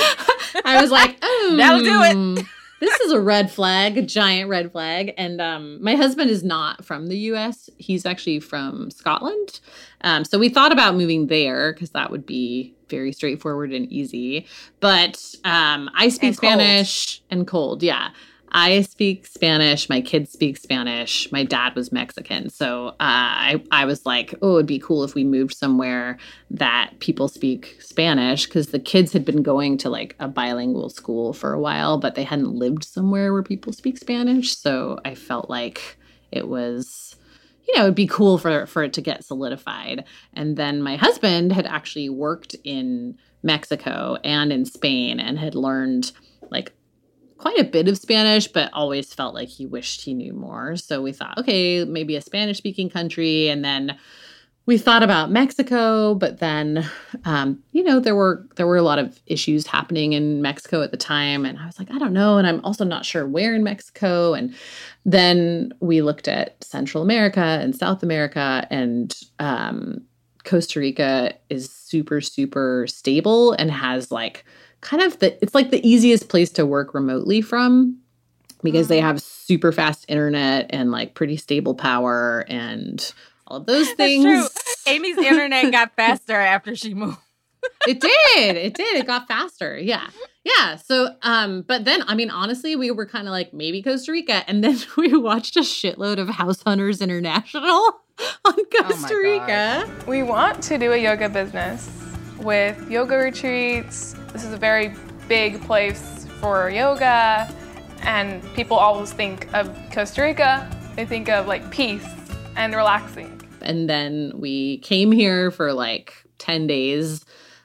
I was like, oh, that'll do it. This is a red flag, a giant red flag. And um, my husband is not from the U S. He's actually from Scotland. Um, so we thought about moving there because that would be very straightforward and easy. But um, I speak and Spanish cold. and cold. Yeah. I speak Spanish. My kids speak Spanish. My dad was Mexican. So uh, I, I was like, oh, it'd be cool if we moved somewhere that people speak Spanish, because the kids had been going to like a bilingual school for a while, but they hadn't lived somewhere where people speak Spanish. So I felt like it was, you know, it'd be cool for, for it to get solidified. And then my husband had actually worked in Mexico and in Spain and had learned like quite a bit of Spanish, but always felt like he wished he knew more. So we thought, okay, maybe a Spanish-speaking country. And then we thought about Mexico, but then, um, you know, there were there were a lot of issues happening in Mexico at the time. And I was like, I don't know. And I'm also not sure where in Mexico. And then we looked at Central America and South America, and um, Costa Rica is super, super stable and has like kind of the, it's like the easiest place to work remotely from, because they have super fast internet and like pretty stable power and all of those things. That's true. Amy's internet got faster after she moved. It did. It did. It got faster. Yeah. Yeah. So, um, but then, I mean, honestly, we were kind of like, maybe Costa Rica. And then we watched a shitload of House Hunters International on Costa oh Rica. We want to do a yoga business with yoga retreats. This is a very big place for yoga, and people always think of Costa Rica, they think of like peace and relaxing. And then we came here for like ten days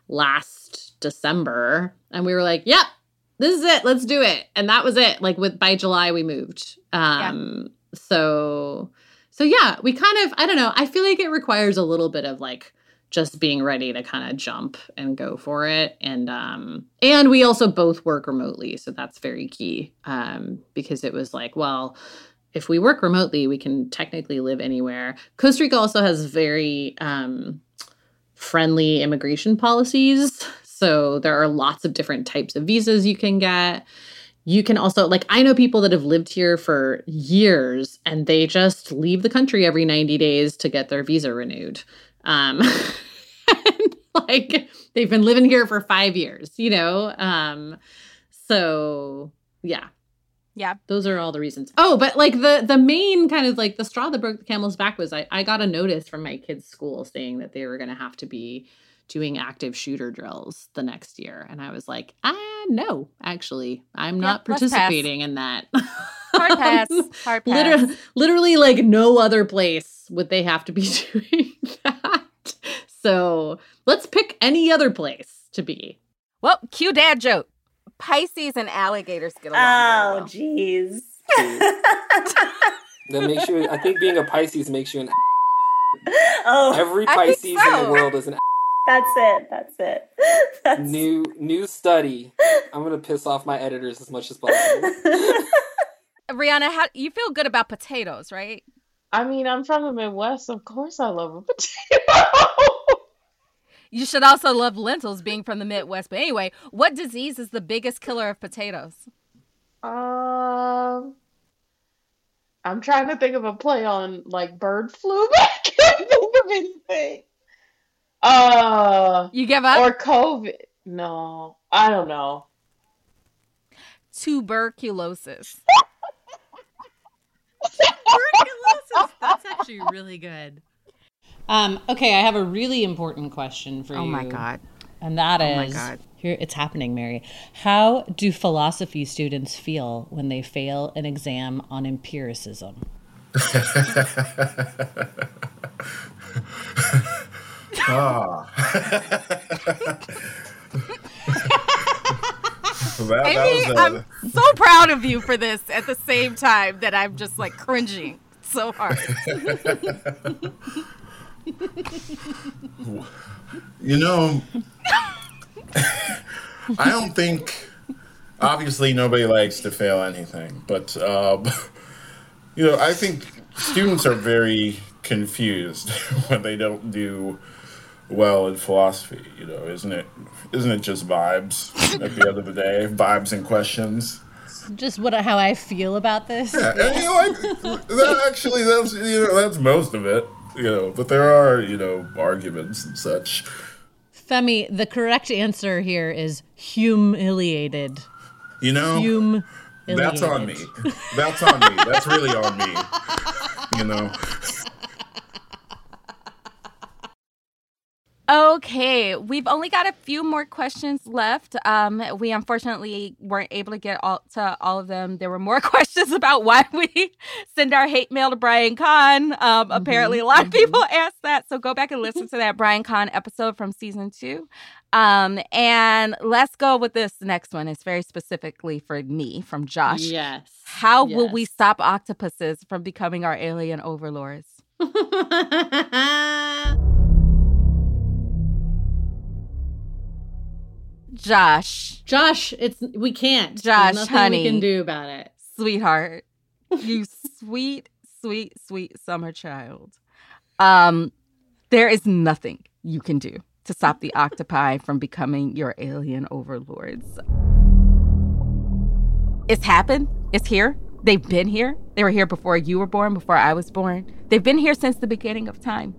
last December, and we were like, yep, this is it, let's do it. And that was it. Like with by July we moved. Um, yeah. So, so yeah, we kind of, I don't know, I feel like it requires a little bit of like just being ready to kind of jump and go for it. And um, and we also both work remotely, so that's very key, um, because it was like, well, if we work remotely, we can technically live anywhere. Costa Rica also has very um, friendly immigration policies, so there are lots of different types of visas you can get. You can also, like, I know people that have lived here for years and they just leave the country every ninety days to get their visa renewed. Um, and, like, they've been living here for five years, you know? Um, so, yeah. Yeah. Those are all the reasons. Oh, but, like, the the main kind of, like, the straw that broke the camel's back was I, I got a notice from my kids' school saying that they were going to have to be doing active shooter drills the next year. And I was like, ah, no, actually, I'm not yep, participating in that. Hard pass. Hard pass. Literally, literally, like, no other place would they have to be doing that. So let's pick any other place to be. Well, cue dad joke. Pisces and alligators get along. Oh, jeez. That makes you, I think being a Pisces makes you an Oh, Every I think Pisces so. in the world is an that's it. That's it. That's... new new study. I'm gonna piss off my editors as much as possible. Rihanna, how you feel good about potatoes, right? I mean, I'm from the Midwest. Of course I love a potato. You should also love lentils being from the Midwest. But anyway, what disease is the biggest killer of potatoes? Um, I'm trying to think of a play on, like, bird flu, but I can't think of anything. Uh, You give up? or COVID. No, I don't know. Tuberculosis. Tuberculosis. That's actually really good. Um, okay, I have a really important question for you. Oh my God. And that Oh my is, God. here it's happening, Mary. How do philosophy students feel when they fail an exam on empiricism? Ah. That, that Amy, was a- I'm so proud of you for this at the same time that I'm just like cringing so hard. You know, I don't think, obviously nobody likes to fail anything, but, uh, you know, I think students are very confused when they don't do well in philosophy. You know, isn't it, isn't it just vibes at the end of the day? Vibes and questions. Just what how I feel about this. Yeah, and, you know, I, that actually, that's, you know, that's most of it. You know, but there are, you know, arguments and such. Femi, the correct answer here is humiliated. You know, Humiliated. that's on me. That's on me. That's really on me. You know. Okay, we've only got a few more questions left. Um, we unfortunately weren't able to get all to all of them. There were more questions about why we send our hate mail to Brian Kahn. Um, mm-hmm, apparently, a lot mm-hmm. of people asked that. So go back and listen to that Brian Kahn episode from season two. Um, and let's go with this next one. It's very specifically for me, from Josh. Yes. How yes. will we stop octopuses from becoming our alien overlords? Josh. Josh, it's we can't. Josh, There's nothing honey. we can do about it. Sweetheart. You sweet, sweet, sweet summer child. Um, there is nothing you can do to stop the octopi from becoming your alien overlords. It's happened. It's here. They've been here. They were here before you were born, before I was born. They've been here since the beginning of time.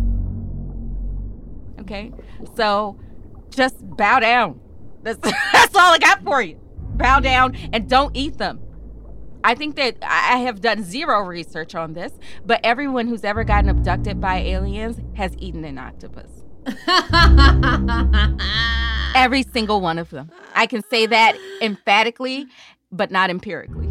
Okay? So just bow down. That's, that's all I got for you. Bow down and don't eat them. I think that I have done zero research on this, but everyone who's ever gotten abducted by aliens has eaten an octopus. Every single one of them. I can say that emphatically, but not empirically.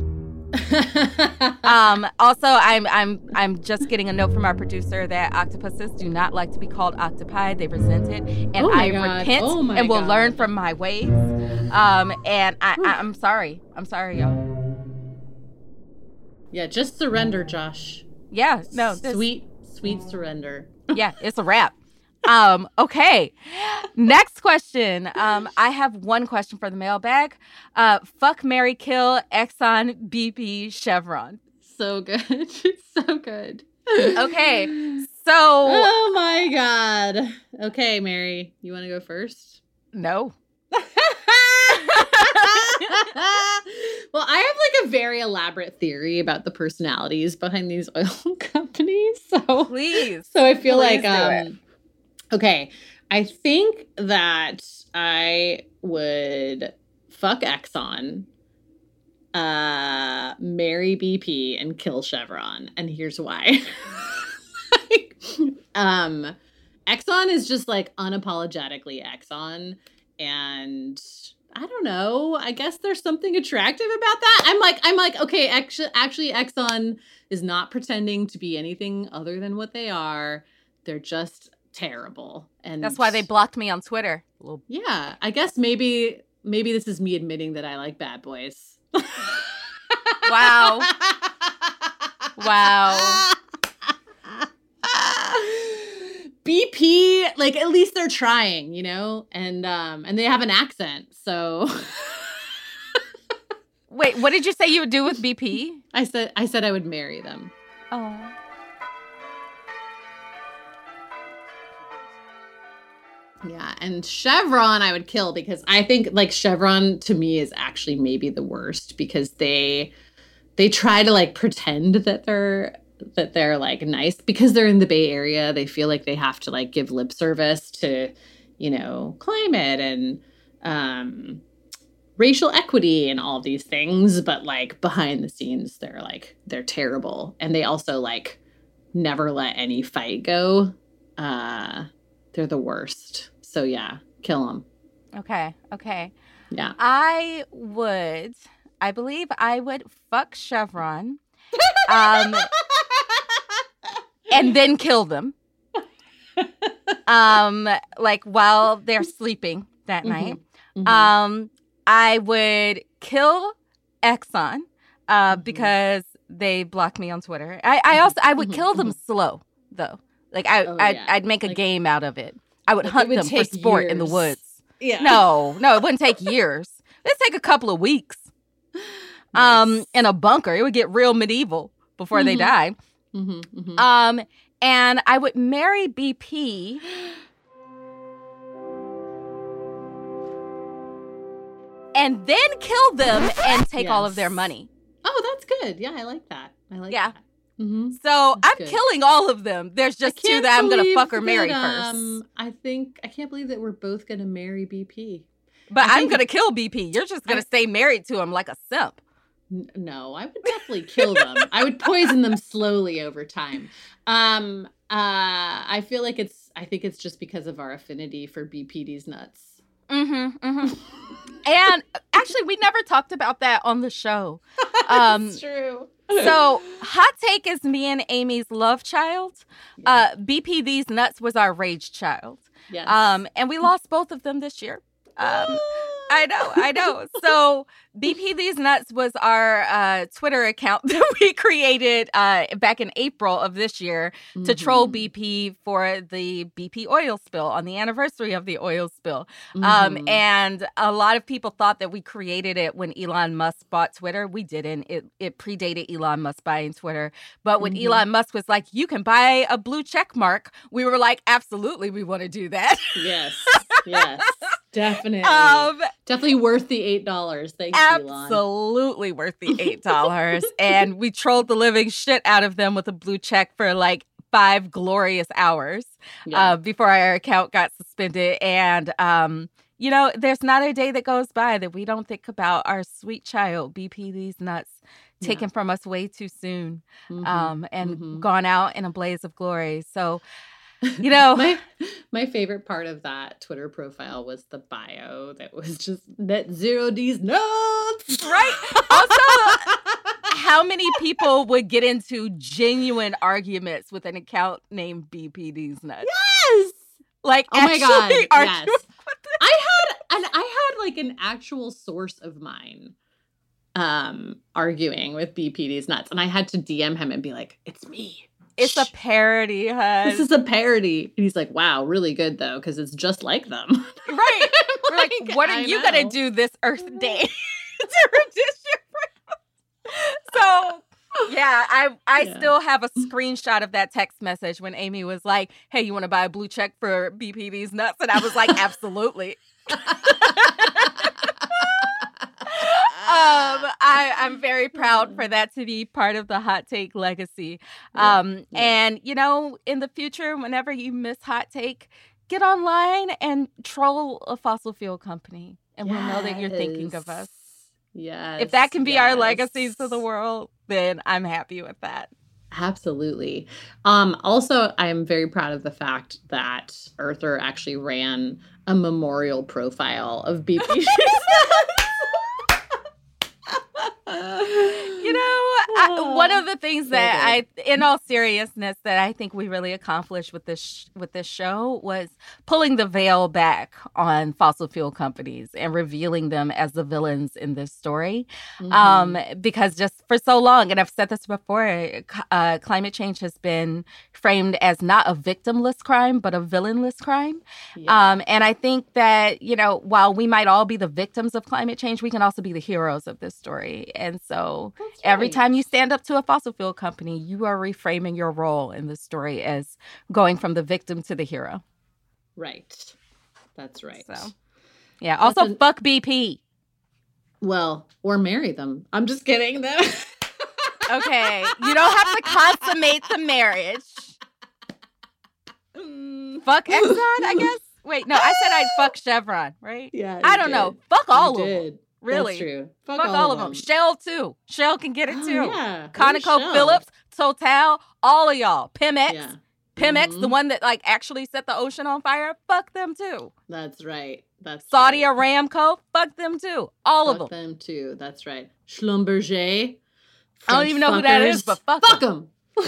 um, also, I'm I'm I'm just getting a note from our producer that octopuses do not like to be called octopi. They resent it, and oh I God. repent oh and will God. learn from my ways. Um, and I, I I'm sorry. I'm sorry, y'all. Yeah, just surrender, Josh. Yeah, no, this, Sweet, sweet surrender. yeah, it's a wrap. Um, okay. Next question. Um, I have one question for the mailbag. Uh, fuck, marry, kill, Exxon, B P, Chevron. So good. So good. Okay. So. Oh my God. Okay, Mary, you want to go first? No. Well, I have like a very elaborate theory about the personalities behind these oil companies. So please. So I feel please like um okay, I think that I would fuck Exxon, uh marry B P and kill Chevron, and here's why. um Exxon is just like unapologetically Exxon, and I don't know. I guess there's something attractive about that. I'm like, I'm like, okay, actually, actually, Exxon is not pretending to be anything other than what they are. They're just terrible, and that's why they blocked me on Twitter. Yeah, I guess maybe, maybe this is me admitting that I like bad boys. Wow. Wow. B P, like at least they're trying, you know, and um, and they have an accent, so. Wait, what did you say you would do with B P? I said I said I would marry them. Oh. Yeah, and Chevron I would kill because I think like Chevron to me is actually maybe the worst because they they try to like pretend that they're that they're like nice because they're in the Bay Area. They feel like they have to like give lip service to, you know, climate and um, racial equity and all these things. But like behind the scenes, they're like, they're terrible. And they also like never let any fight go. Uh, they're the worst. So yeah, kill them. Okay. Okay. Yeah. I would, I believe I would fuck Chevron. Um, and then kill them. Um, like while they're sleeping that Mm-hmm. night. Mm-hmm. Um, I would kill Exxon uh, Mm-hmm. because they blocked me on Twitter. I, I also I would Mm-hmm. kill them slow though. Like I Oh, I'd, yeah. I'd make a Like- game out of it. I would like, it hunt would them for take sport in the years. woods. Yeah. No, no, it wouldn't take years. It'd take a couple of weeks. Um, Nice. in a bunker, it would get real medieval before they Mhm. die. Mm-hmm, mm-hmm. Um, and I would marry B P. And then kill them and take all of their Yes. money. Oh, that's good. Yeah, I like that. I like Yeah. that. Mm-hmm. So That's I'm good. killing all of them. There's just two that I'm gonna fuck or marry first. Um, I think I can't believe that we're both gonna marry B P. But I I'm think- gonna kill B P. You're just gonna I- stay married to him like a simp. N- No, I would definitely kill them. I would poison them slowly over time. Um, uh, I feel like it's. I think it's just because of our affinity for B P D's nuts. Mm-hmm. Mm-hmm. And actually, we never talked about that on the show. Um, It's true. So, hot take is me and Amy's love child. Uh, B P These Nuts was our rage child. Yes. Um, and we lost both of them this year. Um, I know, I know. So, B P These Nuts was our uh, Twitter account that we created uh, back in April of this year to troll Mhm. B P for the B P oil spill on the anniversary of the oil spill. Um, Mhm. and a lot of people thought that we created it when Elon Musk bought Twitter. We didn't. It it predated Elon Musk buying Twitter. But when Mhm. Elon Musk was like, you can buy a blue check mark, we were like, absolutely, we want to do that. Yes. Yes. Definitely. um, Definitely worth the eight dollars. Thanks, Elon. absolutely worth the eight dollars. And we trolled the living shit out of them with a blue check for like five glorious hours Yeah. uh, before our account got suspended. And, um, you know, there's not a day that goes by that we don't think about our sweet child, B P These Nuts, taken from us way too soon Mhm. um, and Mhm. gone out in a blaze of glory. So, you know, my my favorite part of that Twitter profile was the bio that was just net zero D's nuts. right? Also, how many people would get into genuine arguments with an account named B P D's Nuts? Yes. Like, Oh my god. actually arguing Yes. with I had and I had like an actual source of mine um arguing with B P D's nuts, and I had to D M him and be like, it's me. It's a parody, hun. This is a parody. And he's like, wow, really good, though, because it's just like them. Right. We're like, Like, what are I you know. going to do this Earth Day to reduce your So, yeah, I I Yeah. still have a screenshot of that text message when Amy was like, hey, you want to buy a blue check for B P these nuts? And I was like, absolutely. Um, I, I'm very proud for that to be part of the Hot Take legacy. Um, Yeah. And, you know, in the future, whenever you miss Hot Take, get online and troll a fossil fuel company. And we'll know that you're thinking of us. Yes. If that can be our yes. legacies to the world, then I'm happy with that. Absolutely. Um, also, I'm very proud of the fact that Earther actually ran a memorial profile of B P. You know, I, one of the things that I, in all seriousness, that I think we really accomplished with this sh- with this show was pulling the veil back on fossil fuel companies and revealing them as the villains in this story. Mhm. Um, because just for so long, and I've said this before, uh, climate change has been framed as not a victimless crime, but a villainless crime. Yeah. Um, and I think that, you know, while we might all be the victims of climate change, we can also be the heroes of this story. And so That's every right. time you stand up to a fossil fuel company, you are reframing your role in the story as going from the victim to the hero. Right. That's right. So, yeah. Also, an- fuck B P. Well, or marry them. I'm just kidding, though. Okay. You don't have to consummate the marriage. Fuck Exxon, I guess. Wait, no, I said I'd fuck Chevron, right? Yeah. I you don't know. did. Fuck all You of them. did. Really. That's true. Fuck, all, of them. Shell, too. Shell can get it, Oh, too. yeah. Conoco Shell. Phillips, Total, all of y'all. Pemex. Yeah. Pemex, the Mhm. one that like actually set the ocean on fire, fuck them too. That's right. That's Saudi right. Aramco, fuck them too. All of Fuck them. them too. That's right. Schlumberger. I don't even know who that is, but fuck, fuck them.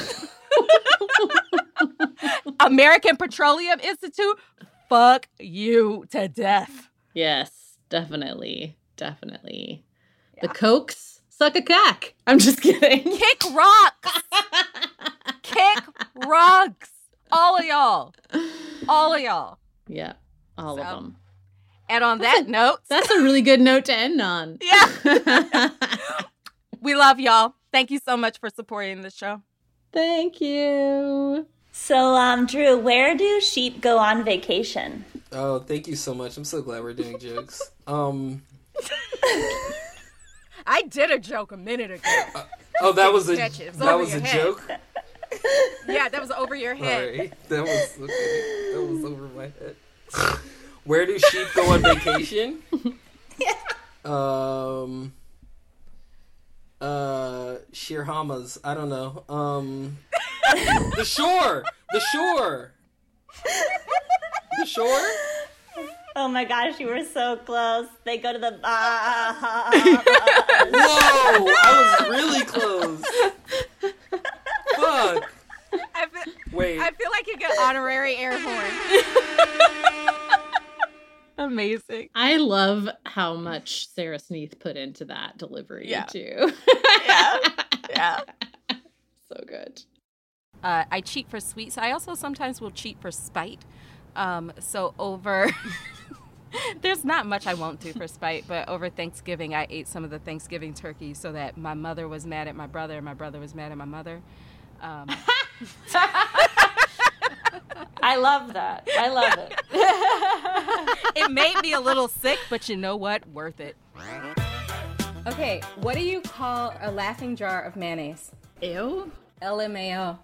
American Petroleum Institute, fuck you to death. Yes, definitely, definitely. The Cokes suck a cock. I'm just kidding. Kick rocks. Kick rocks. All of y'all. All of y'all. Yeah, all of So, them. And on that note, That's a really good note to end on. yeah, we love y'all. Thank you so much for supporting the show. Thank you. So, um, Drew, where do sheep go on vacation? Oh, thank you so much. I'm so glad we're doing jokes. Um, I did a joke a minute ago. uh, oh, that was a Catch it. It's that over was your a head. joke. Yeah, that was over your head. Sorry, that was okay. That was over my head. Where do sheep go on vacation? um, uh, Shirhamas. I don't know. Um, the shore. The shore. The shore. Oh my gosh, you were so close. They go to the bar. Whoa! I was really close. Fuck. I feel, Wait. I feel like you get honorary air horn. Amazing. I love how much Sarah Sneath put into that delivery, Yeah. too. Yeah. Yeah. So good. Uh, I cheat for sweets. I also sometimes will cheat for spite. Um, so over, there's not much I won't do for spite, but over Thanksgiving, I ate some of the Thanksgiving turkey so that my mother was mad at my brother and my brother was mad at my mother. Um, I love that. I love it. it made me a little sick, but you know what? Worth it. Okay, what do you call a laughing jar of mayonnaise? Ew. L M A O.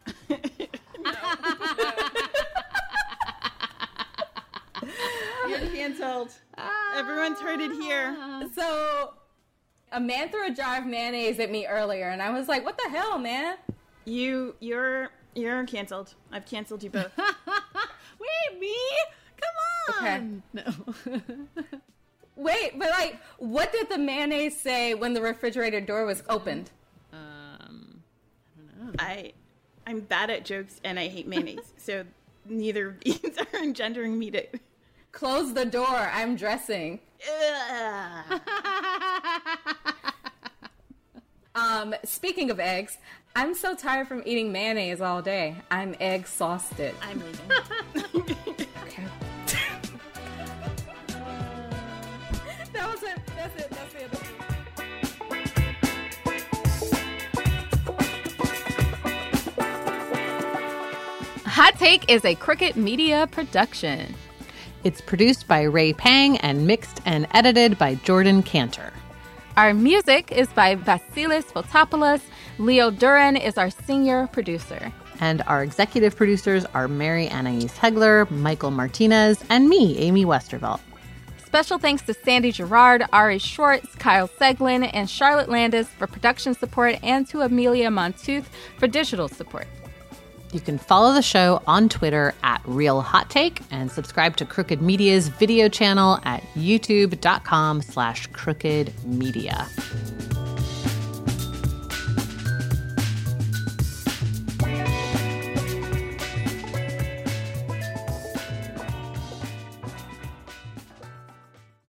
You're canceled. Everyone's heard it here. So, a man threw a jar of mayonnaise at me earlier, and I was like, what the hell, man? You, you're, you're canceled. I've canceled you both. Wait, me? Come on. Okay. No. Wait, but like, what did the mayonnaise say when the refrigerator door was opened? Um, I don't know. I, I'm bad at jokes and I hate mayonnaise. So neither of these are engendering me to. Close the door. I'm dressing. Um, speaking of eggs, I'm so tired from eating mayonnaise all day. I'm egg-sausted. I'm leaving. Okay. That was it. That's it. That's it. Hot Take is a Crooked Media production. It's produced by Ray Pang and mixed and edited by Jordan Cantor. Our music is by Vasilis Fotopoulos. Leo Duran is our senior producer. And our executive producers are Mary Anais Hegler, Michael Martinez, and me, Amy Westervelt. Special thanks to Sandy Gerard, Ari Schwartz, Kyle Seglin, and Charlotte Landis for production support, and to Amelia Montooth for digital support. You can follow the show on Twitter at Real Hot Take and subscribe to Crooked Media's video channel at youtube.com slash crooked media.